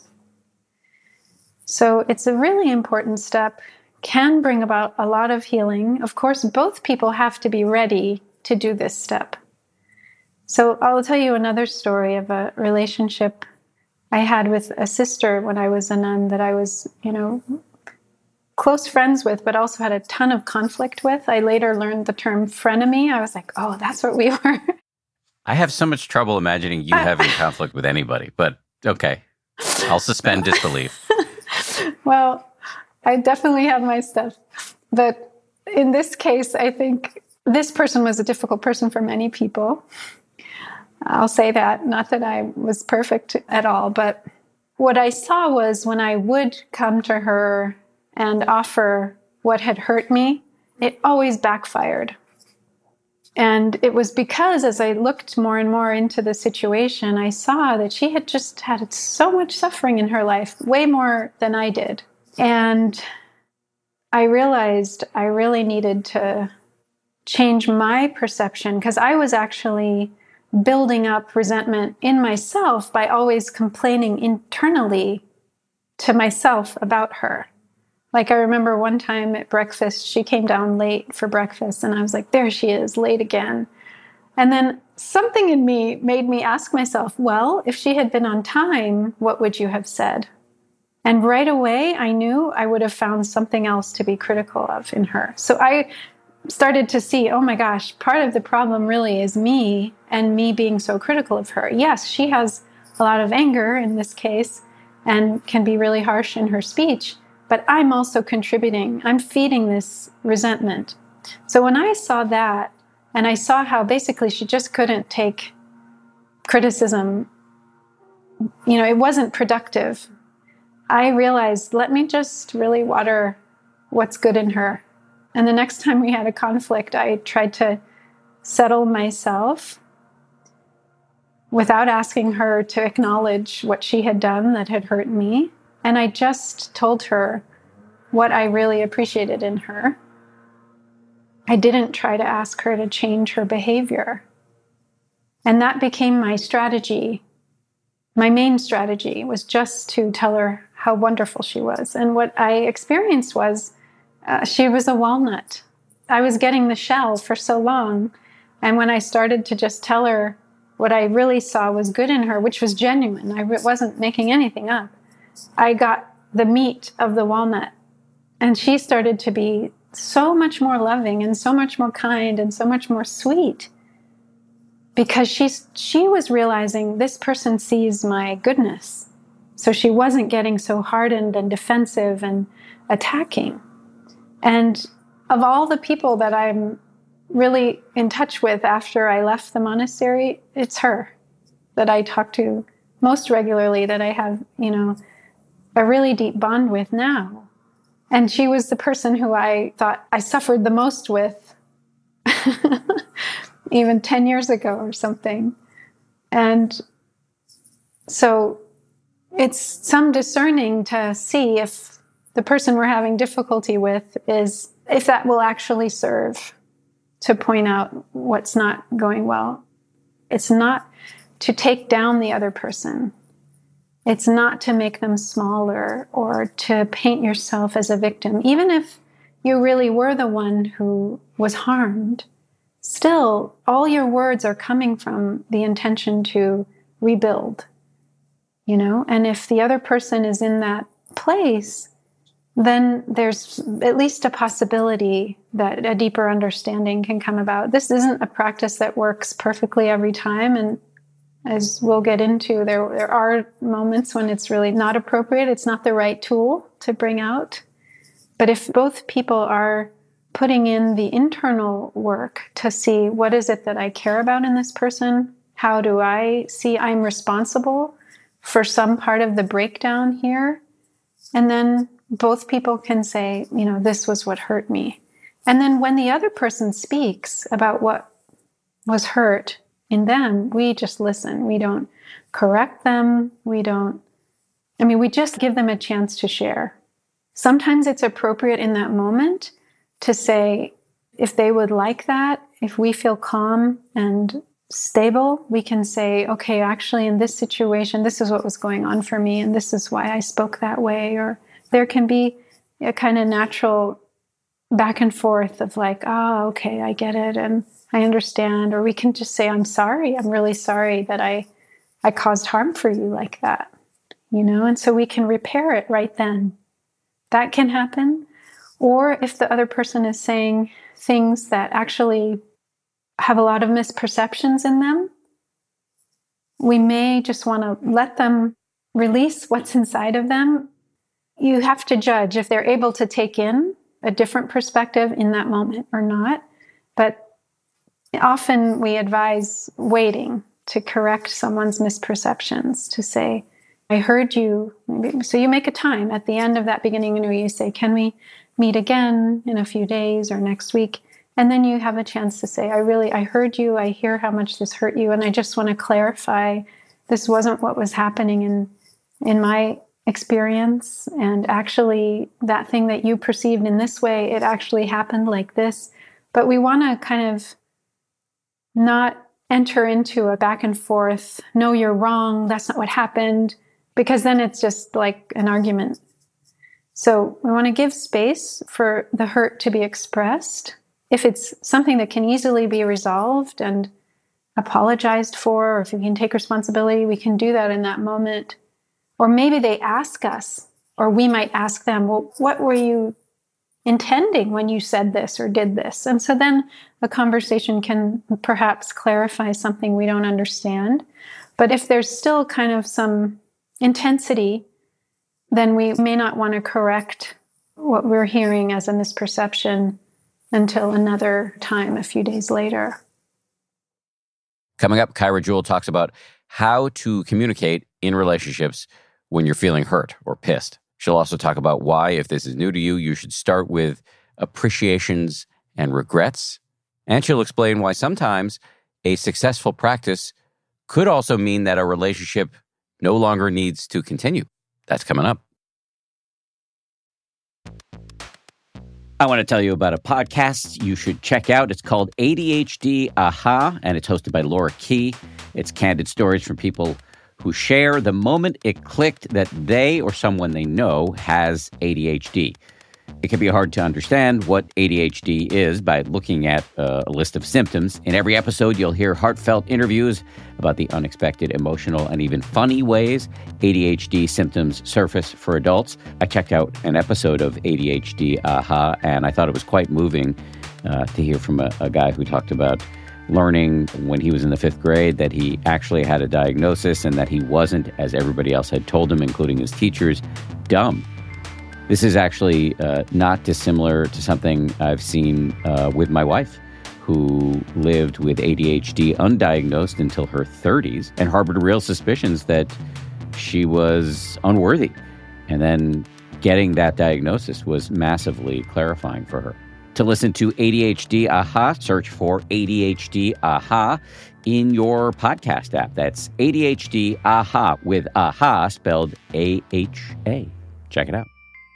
So it's a really important step, can bring about a lot of healing. Of course, both people have to be ready to do this step. So I'll tell you another story of a relationship I had with a sister when I was a nun that I was, close friends with, but also had a ton of conflict with. I later learned the term frenemy. I was like, oh, that's what we were. I have so much trouble imagining you having conflict with anybody, but okay. I'll suspend disbelief. Well, I definitely have my stuff. But in this case, I think this person was a difficult person for many people. I'll say that, not that I was perfect at all, but what I saw was when I would come to her and offer what had hurt me, it always backfired. And it was because as I looked more and more into the situation, I saw that she had just had so much suffering in her life, way more than I did. And I realized I really needed to change my perception, because I was actually building up resentment in myself by always complaining internally to myself about her. Like, I remember one time at breakfast, she came down late for breakfast, and I was like, there she is, late again. And then something in me made me ask myself, well, if she had been on time, what would you have said? And right away, I knew I would have found something else to be critical of in her. So I started to see, oh my gosh, part of the problem really is me and me being so critical of her. Yes, she has a lot of anger in this case and can be really harsh in her speech, but I'm also contributing. I'm feeding this resentment. So when I saw that, and I saw how basically she just couldn't take criticism, it wasn't productive, I realized, let me just really water what's good in her. And the next time we had a conflict, I tried to settle myself without asking her to acknowledge what she had done that had hurt me. And I just told her what I really appreciated in her. I didn't try to ask her to change her behavior. And that became my strategy. My main strategy was just to tell her how wonderful she was. And what I experienced was she was a walnut. I was getting the shell for so long. And when I started to just tell her what I really saw was good in her, which was genuine, I wasn't making anything up, I got the meat of the walnut. And she started to be so much more loving and so much more kind and so much more sweet, because she was realizing this person sees my goodness. So she wasn't getting so hardened and defensive and attacking. And of all the people that I'm really in touch with after I left the monastery, it's her that I talk to most regularly, that I have, a really deep bond with now. And she was the person who I thought I suffered the most with even 10 years ago or something. And so it's some discerning to see if the person we're having difficulty with if that will actually serve to point out what's not going well. It's not to take down the other person. It's not to make them smaller or to paint yourself as a victim. Even if you really were the one who was harmed, still, all your words are coming from the intention to rebuild, And if the other person is in that place, then there's at least a possibility that a deeper understanding can come about. This isn't a practice that works perfectly every time. And as we'll get into, there are moments when it's really not appropriate. It's not the right tool to bring out. But if both people are putting in the internal work to see what is it that I care about in this person, how do I see I'm responsible for some part of the breakdown here? And then both people can say, this was what hurt me. And then when the other person speaks about what was hurt in them, we just listen. We don't correct them. We just give them a chance to share. Sometimes it's appropriate in that moment to say, if they would like that, if we feel calm and stable, we can say, okay, actually in this situation, this is what was going on for me, and this is why I spoke that way. Or there can be a kind of natural back and forth of like, oh, okay, I get it, and I understand. Or we can just say, I'm sorry. I'm really sorry that I caused harm for you like that, and so we can repair it right then. That can happen. Or if the other person is saying things that actually have a lot of misperceptions in them, we may just want to let them release what's inside of them. You have to judge if they're able to take in a different perspective in that moment or not. But often we advise waiting to correct someone's misperceptions, to say, I heard you. So you make a time at the end of that beginning interview. You say, can we meet again in a few days or next week? And then you have a chance to say, I heard you. I hear how much this hurt you. And I just want to clarify, this wasn't what was happening in my experience. And actually, that thing that you perceived in this way, it actually happened like this. But we want to kind of not enter into a back and forth, no, you're wrong, that's not what happened, because then it's just like an argument. So we want to give space for the hurt to be expressed. If it's something that can easily be resolved and apologized for, or if we can take responsibility, we can do that in that moment. Or maybe they ask us, or we might ask them, well, what were you intending when you said this or did this? And so then a conversation can perhaps clarify something we don't understand. But if there's still kind of some intensity, then we may not want to correct what we're hearing as a misperception until another time, a few days later. Coming up, Kyra Jewell talks about how to communicate in relationships when you're feeling hurt or pissed. She'll also talk about why, if this is new to you, you should start with appreciations and regrets. And she'll explain why sometimes a successful practice could also mean that a relationship no longer needs to continue. That's coming up. I want to tell you about a podcast you should check out. It's called ADHD Aha, and it's hosted by Laura Key. It's candid stories from people who share the moment it clicked that they or someone they know has ADHD. It can be hard to understand what ADHD is by looking at a list of symptoms. In every episode, you'll hear heartfelt interviews about the unexpected, emotional, and even funny ways ADHD symptoms surface for adults. I checked out an episode of ADHD Aha, and I thought it was quite moving to hear from a guy who talked about learning when he was in the 5th grade that he actually had a diagnosis and that he wasn't, as everybody else had told him, including his teachers, dumb. This is actually not dissimilar to something I've seen with my wife, who lived with ADHD undiagnosed until her 30s and harbored real suspicions that she was unworthy. And then getting that diagnosis was massively clarifying for her. To listen to ADHD Aha, search for ADHD Aha in your podcast app. That's ADHD Aha with Aha spelled AHA. Check it out.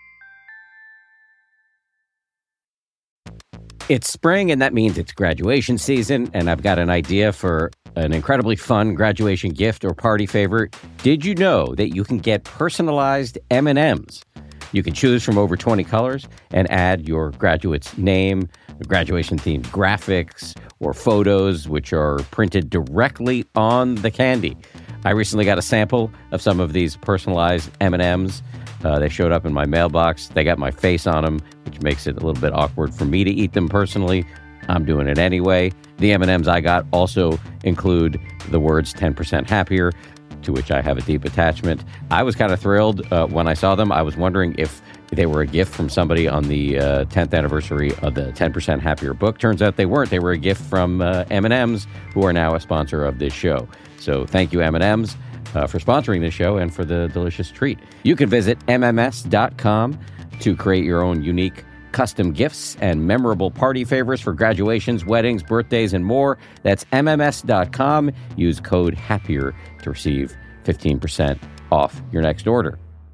It's spring, and that means it's graduation season, and I've got an idea for an incredibly fun graduation gift or party favor. Did you know that you can get personalized M&Ms? You can choose from over 20 colors and add your graduate's name, graduation-themed graphics, or photos, which are printed directly on the candy. I recently got a sample of some of these personalized M&Ms. They showed up in my mailbox. They got my face on them, which makes it a little bit awkward for me to eat them personally. I'm doing it anyway. The M&Ms I got also include the words 10% happier, to which I have a deep attachment. I was kind of thrilled when I saw them. I was wondering if they were a gift from somebody on the 10th anniversary of the 10% Happier book. Turns out they weren't. They were a gift from M&Ms, who are now a sponsor of this show. So thank you, M&Ms, for sponsoring this show and for the delicious treat. You can visit MMS.com to create your own unique custom gifts and memorable party favors for graduations, weddings, birthdays, and more. That's MMS.com. Use code HAPPIER to receive 15% off your next order.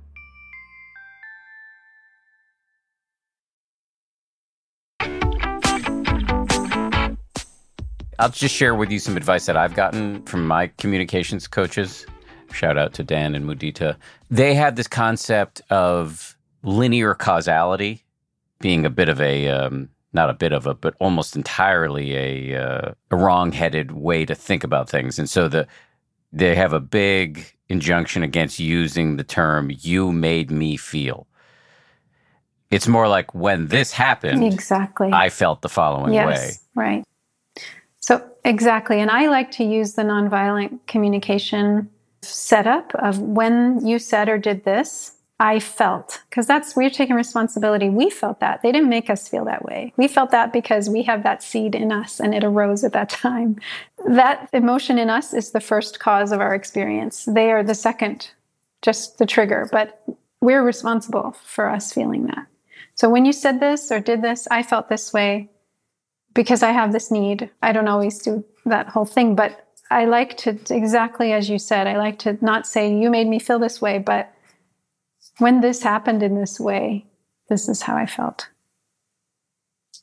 I'll just share with you some advice that I've gotten from my communications coaches. Shout out to Dan and Mudita. They have this concept of linear causality being a bit of a, not a bit of a, but almost entirely a wrong-headed way to think about things. And so they have a big injunction against using the term, you made me feel. It's more like, when this happened, exactly, I felt the following way. Yes, right. So exactly. And I like to use the nonviolent communication setup of, when you said or did this, I felt, because we're taking responsibility. We felt that. They didn't make us feel that way. We felt that because we have that seed in us and it arose at that time. That emotion in us is the first cause of our experience. They are the second, just the trigger, but we're responsible for us feeling that. So when you said this or did this, I felt this way because I have this need. I don't always do that whole thing, but I like to, exactly as you said, I like to not say, you made me feel this way, but when this happened in this way, this is how I felt.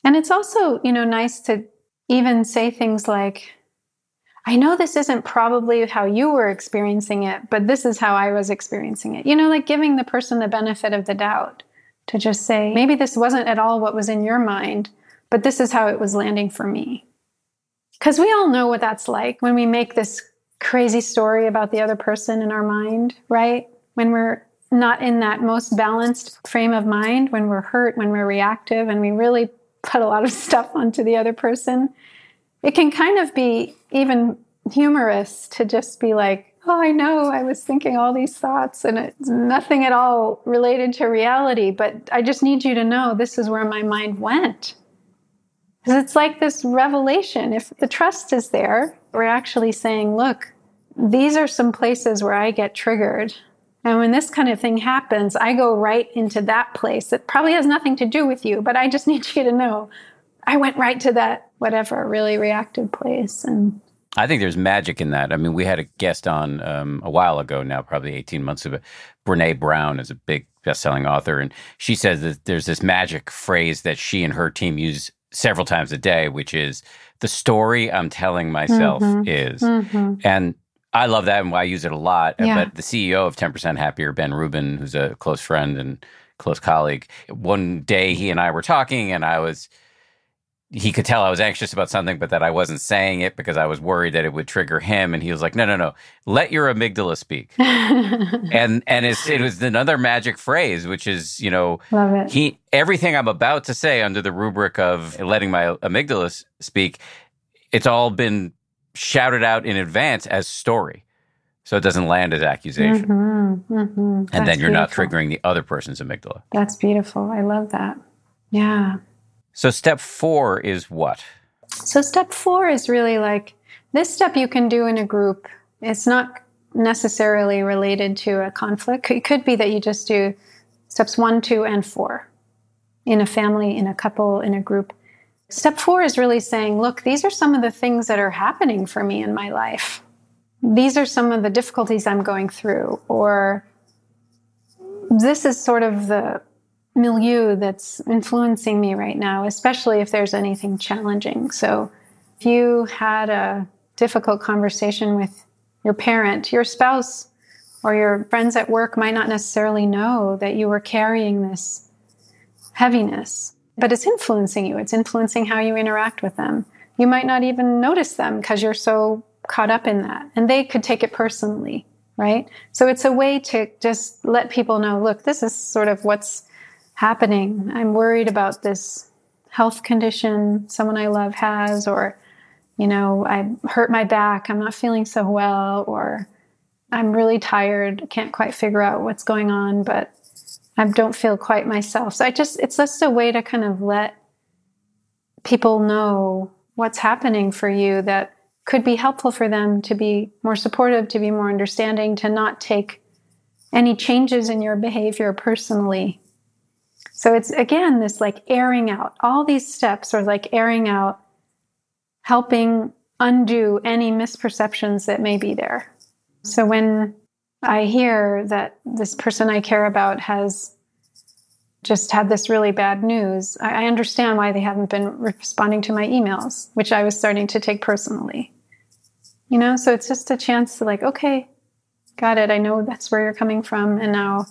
And it's also, nice to even say things like, I know this isn't probably how you were experiencing it, but this is how I was experiencing it. Like giving the person the benefit of the doubt to just say, maybe this wasn't at all what was in your mind, but this is how it was landing for me. Because we all know what that's like when we make this crazy story about the other person in our mind, right? When we're not in that most balanced frame of mind, when we're hurt, when we're reactive, and we really put a lot of stuff onto the other person. It can kind of be even humorous to just be like, oh, I know I was thinking all these thoughts and it's nothing at all related to reality, but I just need you to know this is where my mind went. Because it's like this revelation. If the trust is there, we're actually saying, look, these are some places where I get triggered. And when this kind of thing happens, I go right into that place that probably has nothing to do with you, but I just need you to know I went right to that, whatever, really reactive place. And I think there's magic in that. I mean, we had a guest on a while ago now, probably 18 months ago. Brene Brown is a big best-selling author, and she says that there's this magic phrase that she and her team use several times a day, which is, the story I'm telling myself is. And I love that, and I use it a lot. Yeah. But the CEO of 10% Happier, Ben Rubin, who's a close friend and close colleague, one day he and I were talking, and he could tell I was anxious about something, but that I wasn't saying it because I was worried that it would trigger him. And he was like, no, let your amygdala speak. and it was another magic phrase, which is, love it. Everything I'm about to say under the rubric of letting my amygdala speak, it's all been shouted out in advance as story. So it doesn't land as accusation. And then you're not triggering the other person's amygdala. That's beautiful. I love that. Yeah. So step 4 is what? So step 4 is really like, this step you can do in a group. It's not necessarily related to a conflict. It could be that you just do steps 1, 2, and 4 in a family, in a couple, in a group. Step 4 is really saying, look, these are some of the things that are happening for me in my life. These are some of the difficulties I'm going through, or this is sort of the milieu that's influencing me right now, especially if there's anything challenging. So if you had a difficult conversation with your parent, your spouse, or your friends at work might not necessarily know that you were carrying this heaviness, but it's influencing you. It's influencing how you interact with them. You might not even notice them because you're so caught up in that, and they could take it personally, right? So it's a way to just let people know, look, this is sort of what's happening. I'm worried about this health condition someone I love has, or, I hurt my back, I'm not feeling so well, or I'm really tired, can't quite figure out what's going on, but I don't feel quite myself. So it's just a way to kind of let people know what's happening for you that could be helpful for them to be more supportive, to be more understanding, to not take any changes in your behavior personally. So it's, again, this like airing out. All these steps are like airing out, helping undo any misperceptions that may be there. So when I hear that this person I care about has just had this really bad news, I understand why they haven't been responding to my emails, which I was starting to take personally. So it's just a chance to like, okay, got it. I know that's where you're coming from. And now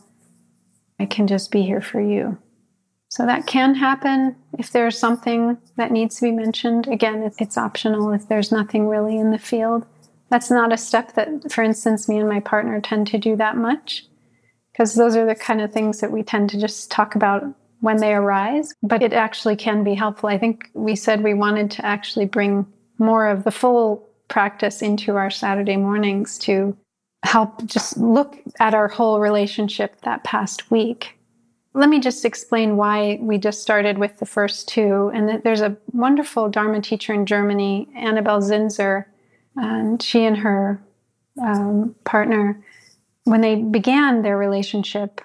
I can just be here for you. So that can happen if there's something that needs to be mentioned. Again, it's optional if there's nothing really in the field. That's not a step that, for instance, me and my partner tend to do that much, because those are the kind of things that we tend to just talk about when they arise. But it actually can be helpful. I think we said we wanted to actually bring more of the full practice into our Saturday mornings to help just look at our whole relationship that past week. Let me just explain why we just started with the first 2. And there's a wonderful Dharma teacher in Germany, Annabelle Zinzer, and she and her partner, when they began their relationship,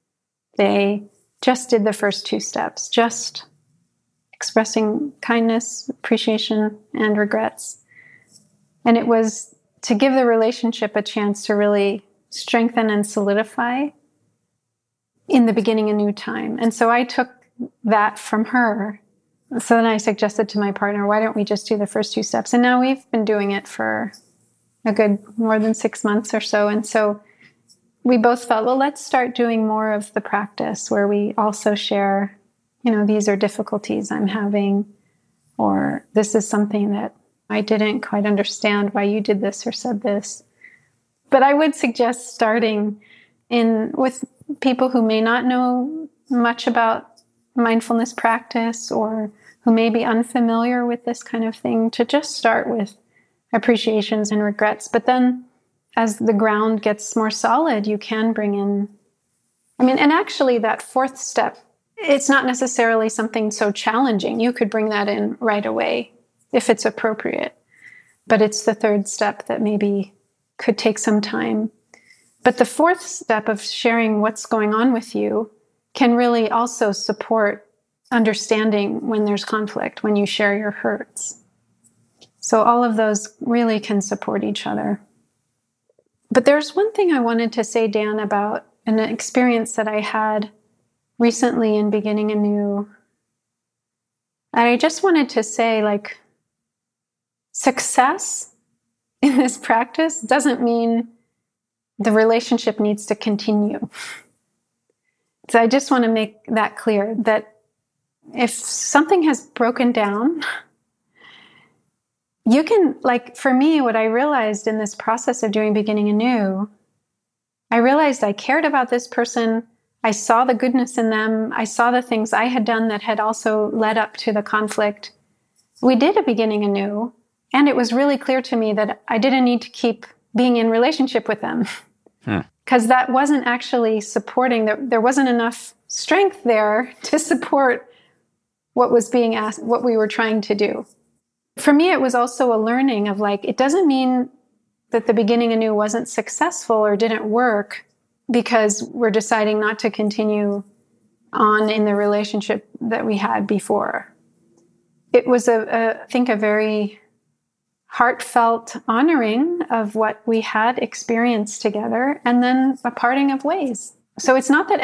they just did the first 2 steps, just expressing kindness, appreciation, and regrets. And it was to give the relationship a chance to really strengthen and solidify in the beginning a new time. And so I took that from her So then I suggested to my partner, why don't we just do the first 2 steps? And now we've been doing it for a good more than 6 months or so. And so we both felt, well, let's start doing more of the practice where we also share, these are difficulties I'm having, or this is something that I didn't quite understand why you did this or said this. But I would suggest starting with people who may not know much about mindfulness practice or who may be unfamiliar with this kind of thing, to just start with appreciations and regrets. But then as the ground gets more solid, you can bring in, and actually that 4th step, it's not necessarily something so challenging. You could bring that in right away if it's appropriate. But it's the 3rd step that maybe could take some time. But the 4th step of sharing what's going on with you can really also support understanding when there's conflict, when you share your hurts. So all of those really can support each other. But there's one thing I wanted to say, Dan, about an experience that I had recently in Beginning Anew. And I just wanted to say, success in this practice doesn't mean the relationship needs to continue. So I just want to make that clear, that if something has broken down, you can, for me, what I realized in this process of doing Beginning Anew, I realized I cared about this person. I saw the goodness in them. I saw the things I had done that had also led up to the conflict. We did a Beginning Anew, and it was really clear to me that I didn't need to keep being in relationship with them. Because that wasn't actually supporting, there wasn't enough strength there to support what was being asked, what we were trying to do. For me, it was also a learning of it doesn't mean that the Beginning Anew wasn't successful or didn't work because we're deciding not to continue on in the relationship that we had before. It was, I think, a very heartfelt honoring of what we had experienced together, and then a parting of ways. So it's not that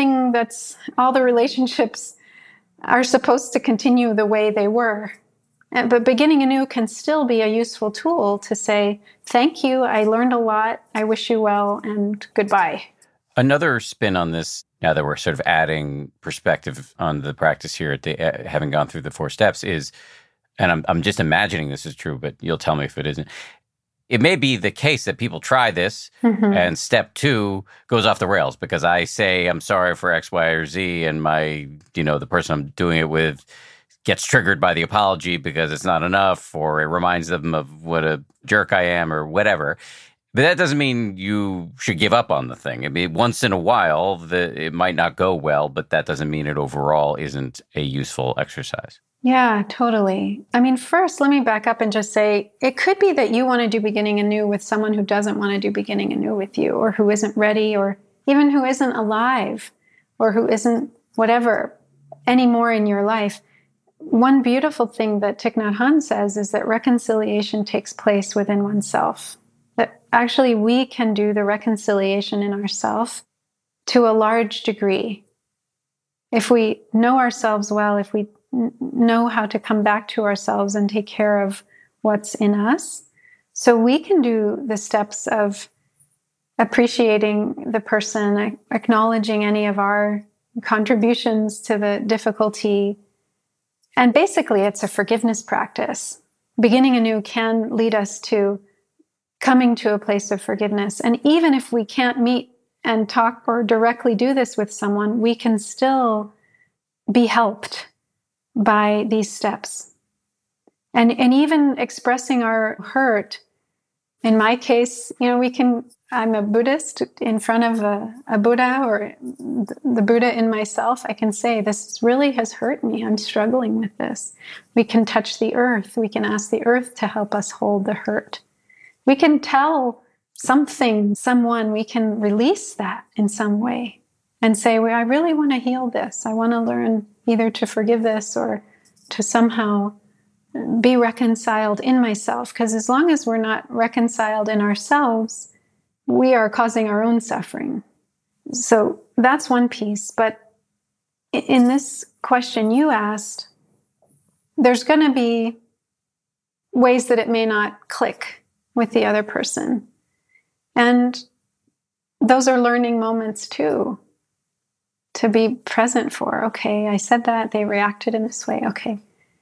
all the relationships are supposed to continue the way they were. But Beginning Anew can still be a useful tool to say, thank you, I learned a lot, I wish you well, and goodbye. Another spin on this, now that we're sort of adding perspective on the practice here, having gone through the 4 steps, is, and I'm just imagining this is true, but you'll tell me if it isn't. It may be the case that people try this and step 2 goes off the rails because I say I'm sorry for X, Y, or Z, and the person I'm doing it with gets triggered by the apology because it's not enough, or it reminds them of what a jerk I am, or whatever. But that doesn't mean you should give up on the thing. I mean, once in a while, it might not go well, but that doesn't mean it overall isn't a useful exercise. Yeah, totally. First, let me back up and just say, it could be that you want to do Beginning Anew with someone who doesn't want to do Beginning Anew with you, or who isn't ready, or even who isn't alive, or who isn't whatever anymore in your life. One beautiful thing that Thich Nhat Hanh says is that reconciliation takes place within oneself. That actually we can do the reconciliation in ourselves to a large degree. If we know ourselves well, if we know how to come back to ourselves and take care of what's in us. So we can do the steps of appreciating the person, acknowledging any of our contributions to the difficulty. And basically, it's a forgiveness practice. Beginning Anew can lead us to coming to a place of forgiveness. And even if we can't meet and talk or directly do this with someone, we can still be helped by these steps. And even expressing our hurt, in my case, I'm a Buddhist in front of a Buddha, or the Buddha in myself. I can say, this really has hurt me. I'm struggling with this. We can touch the earth. We can ask the earth to help us hold the hurt. We can tell someone, we can release that in some way and say, well, I really want to heal this. I want to learn either to forgive this or to somehow be reconciled in myself. Because as long as we're not reconciled in ourselves, we are causing our own suffering. So that's one piece. But in this question you asked, there's going to be ways that it may not click with the other person. And those are learning moments too, to be present for. Okay, I said that, they reacted in this way. Okay.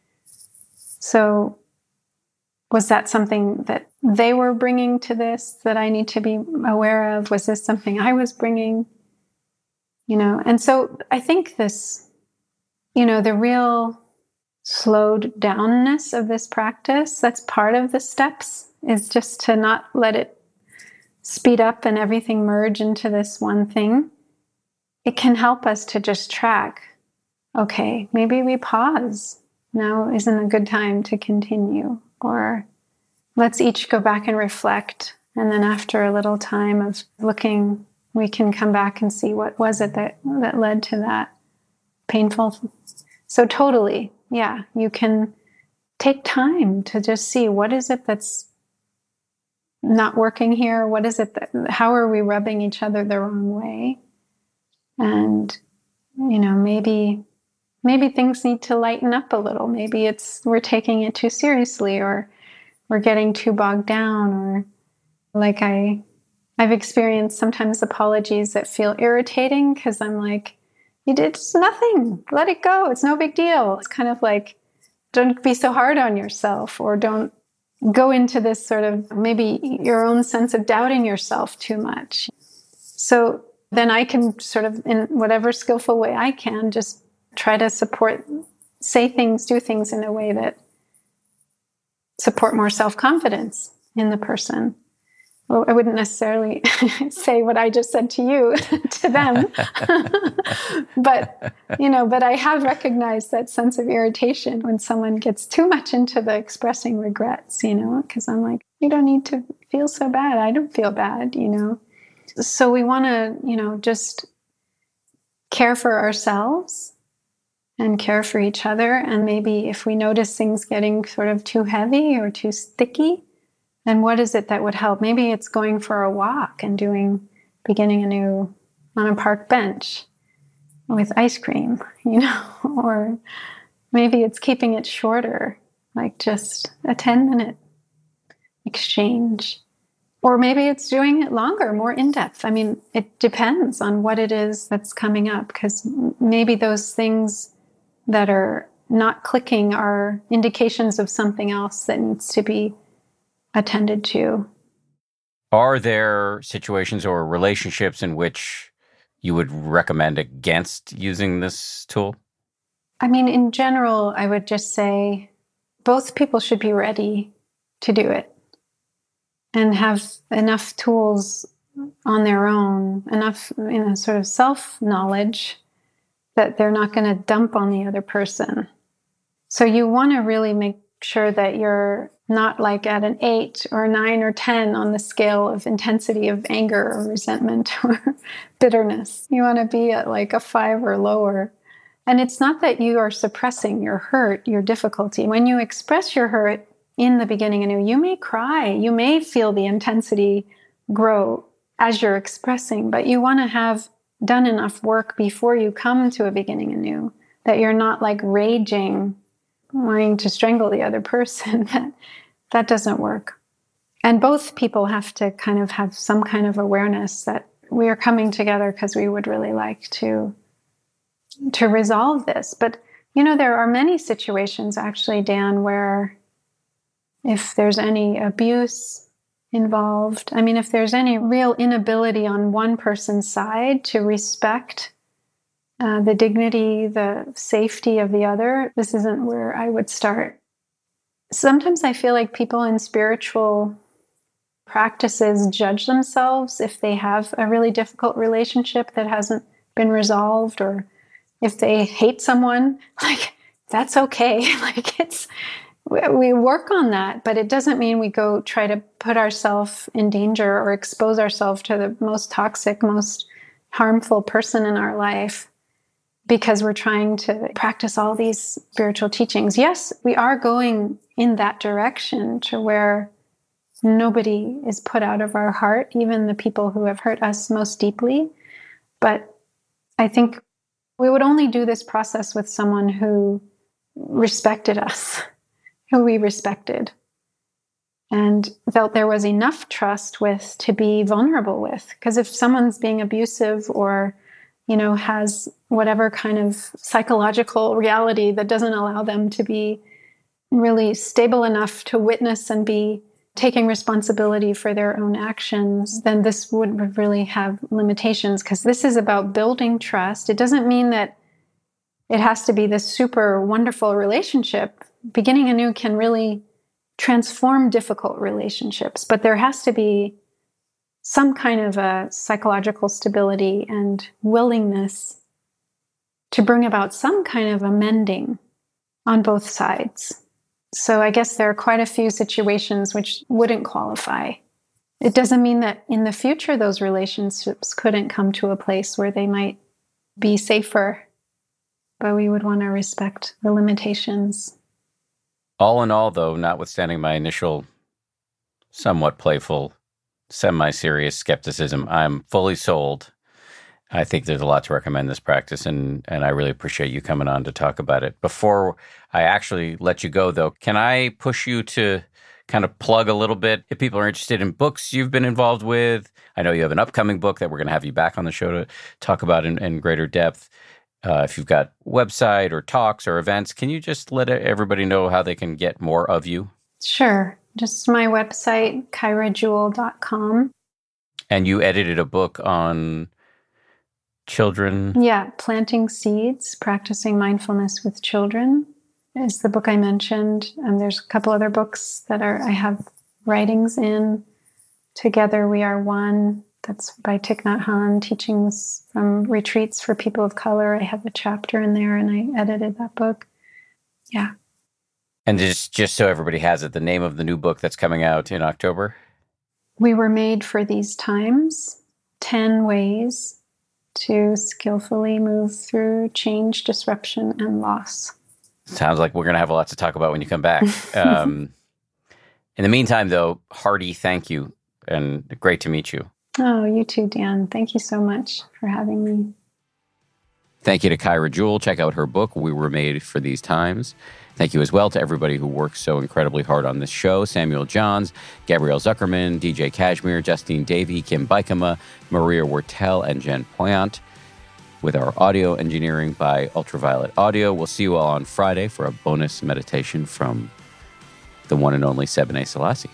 So was that something that they were bringing to this that I need to be aware of? Was this something I was bringing? And so I think this, the real slowed downness of this practice, that's part of the steps, is just to not let it speed up and everything merge into this one thing. It can help us to just track, okay, maybe we pause. Now isn't a good time to continue. Or let's each go back and reflect. And then after a little time of looking, we can come back and see what was it that led to that painful. So totally, yeah, you can take time to just see what is it that's not working here? What is it how are we rubbing each other the wrong way? And, maybe things need to lighten up a little. Maybe we're taking it too seriously, or we're getting too bogged down, or like I've experienced sometimes apologies that feel irritating because I'm like, it's nothing. Let it go. It's no big deal. It's kind of like, don't be so hard on yourself, or don't go into this sort of maybe your own sense of doubting yourself too much. So then I can sort of, in whatever skillful way I can, just try to say things, do things in a way that support more self-confidence in the person. Well, I wouldn't necessarily say what I just said to you to them, but I have recognized that sense of irritation when someone gets too much into the expressing regrets, because I'm like, you don't need to feel so bad. I don't feel bad, So we want to, just care for ourselves and care for each other. And maybe if we notice things getting sort of too heavy or too sticky, then what is it that would help? Maybe it's going for a walk and beginning anew on a park bench with ice cream, or maybe it's keeping it shorter, like just a 10-minute exchange. Or maybe it's doing it longer, more in-depth. I mean, it depends on what it is that's coming up, because maybe those things that are not clicking are indications of something else that needs to be attended to. Are there situations or relationships in which you would recommend against using this tool? I mean, in general, I would just say both people should be ready to do it and have enough tools on their own, enough, sort of self-knowledge that they're not going to dump on the other person. So you want to really make sure that you're not like at an 8 or 9 or 10 on the scale of intensity of anger or resentment or bitterness. You want to be at like a 5 or lower. And it's not that you are suppressing your hurt, your difficulty. When you express your hurt in the beginning anew, you may cry, you may feel the intensity grow as you're expressing, but you want to have done enough work before you come to a beginning anew, that you're not like raging, wanting to strangle the other person. That doesn't work. And both people have to kind of have some kind of awareness that we are coming together because we would really like to resolve this. But, there are many situations actually, Dan, where if there's any abuse involved, if there's any real inability on one person's side to respect the dignity, the safety of the other, this isn't where I would start. Sometimes I feel like people in spiritual practices judge themselves if they have a really difficult relationship that hasn't been resolved, or if they hate someone, like, that's okay. Like, we work on that, but it doesn't mean we go try to put ourselves in danger or expose ourselves to the most toxic, most harmful person in our life because we're trying to practice all these spiritual teachings. Yes, we are going in that direction to where nobody is put out of our heart, even the people who have hurt us most deeply. But I think we would only do this process with someone who respected us, who we respected, and felt there was enough trust with to be vulnerable with. Because if someone's being abusive or, has whatever kind of psychological reality that doesn't allow them to be really stable enough to witness and be taking responsibility for their own actions, then this would really have limitations, because this is about building trust. It doesn't mean that it has to be this super wonderful relationship. Beginning anew can really transform difficult relationships, but there has to be some kind of a psychological stability and willingness to bring about some kind of amending on both sides. So I guess there are quite a few situations which wouldn't qualify. It doesn't mean that in the future those relationships couldn't come to a place where they might be safer, but we would want to respect the limitations. All in all, though, notwithstanding my initial somewhat playful, semi-serious skepticism, I'm fully sold. I think there's a lot to recommend this practice, and I really appreciate you coming on to talk about it. Before I actually let you go, though, can I push you to kind of plug a little bit if people are interested in books you've been involved with? I know you have an upcoming book that we're going to have you back on the show to talk about in greater depth. If you've got website or talks or events, can you just let everybody know how they can get more of you? Sure. Just my website, KyraJewell.com. And you edited a book on children? Yeah, Planting Seeds, Practicing Mindfulness with Children is the book I mentioned. And there's a couple other books that I have writings in. Together We Are One. That's by Thich Nhat Hanh, teachings from retreats for people of color. I have a chapter in there, and I edited that book. Yeah. And just so everybody has it, the name of the new book that's coming out in October? We Were Made for These Times, 10 Ways to Skillfully Move Through Change, Disruption, and Loss. Sounds like we're going to have a lot to talk about when you come back. In the meantime, though, hearty thank you, and great to meet you. Oh, you too, Dan. Thank you so much for having me. Thank you to Kyra Jewell. Check out her book, We Were Made for These Times. Thank you as well to everybody who works so incredibly hard on this show. Samuel Johns, Gabrielle Zuckerman, DJ Kashmir, Justine Davey, Kim Bikama, Maria Wertel, and Jen Poyant. With our audio engineering by Ultraviolet Audio. We'll see you all on Friday for a bonus meditation from the one and only Sebene Selassie.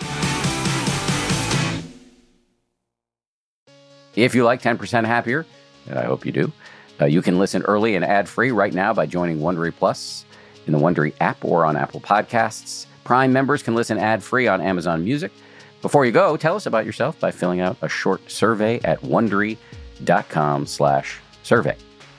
If you like 10% Happier, and I hope you do, you can listen early and ad-free right now by joining Wondery Plus in the Wondery app or on Apple Podcasts. Prime members can listen ad-free on Amazon Music. Before you go, tell us about yourself by filling out a short survey at Wondery.com/survey.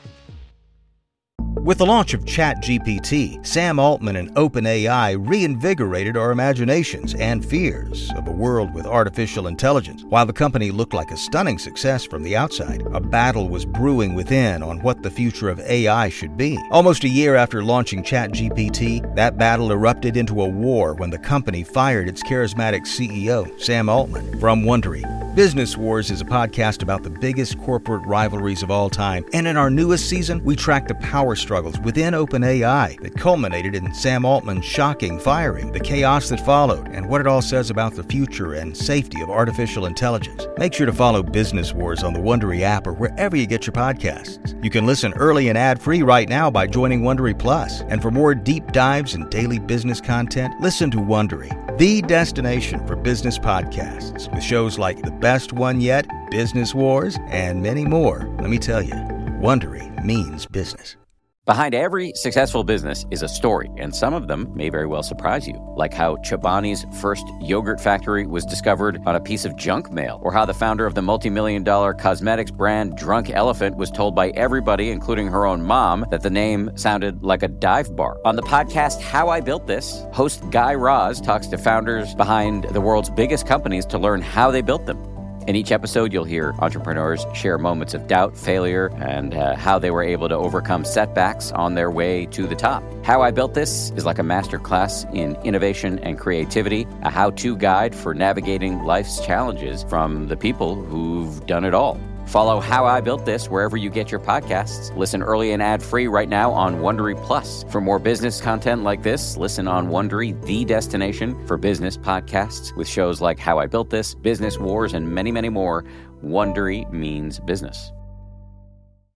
With the launch of ChatGPT, Sam Altman and OpenAI reinvigorated our imaginations and fears of a world with artificial intelligence. While the company looked like a stunning success from the outside, a battle was brewing within on what the future of AI should be. Almost a year after launching ChatGPT, that battle erupted into a war when the company fired its charismatic CEO, Sam Altman. From Wondery, Business Wars is a podcast about the biggest corporate rivalries of all time, and in our newest season, we track the power struggles within OpenAI that culminated in Sam Altman's shocking firing, the chaos that followed, and what it all says about the future and safety of artificial intelligence. Make sure to follow Business Wars on the Wondery app or wherever you get your podcasts. You can listen early and ad-free right now by joining Wondery Plus. And for more deep dives and daily business content, listen to Wondery, the destination for business podcasts, with shows like The Best One Yet, Business Wars, and many more. Let me tell you, Wondery means business. Behind every successful business is a story, and some of them may very well surprise you, like how Chobani's first yogurt factory was discovered on a piece of junk mail, or how the founder of the multi-million-dollar cosmetics brand Drunk Elephant was told by everybody, including her own mom, that the name sounded like a dive bar. On the podcast How I Built This, host Guy Raz talks to founders behind the world's biggest companies to learn how they built them. In each episode, you'll hear entrepreneurs share moments of doubt, failure, and how they were able to overcome setbacks on their way to the top. How I Built This is like a masterclass in innovation and creativity, a how-to guide for navigating life's challenges from the people who've done it all. Follow How I Built This wherever you get your podcasts. Listen early and ad-free right now on Wondery Plus. For more business content like this, listen on Wondery, the destination for business podcasts, with shows like How I Built This, Business Wars, and many, many more. Wondery means business.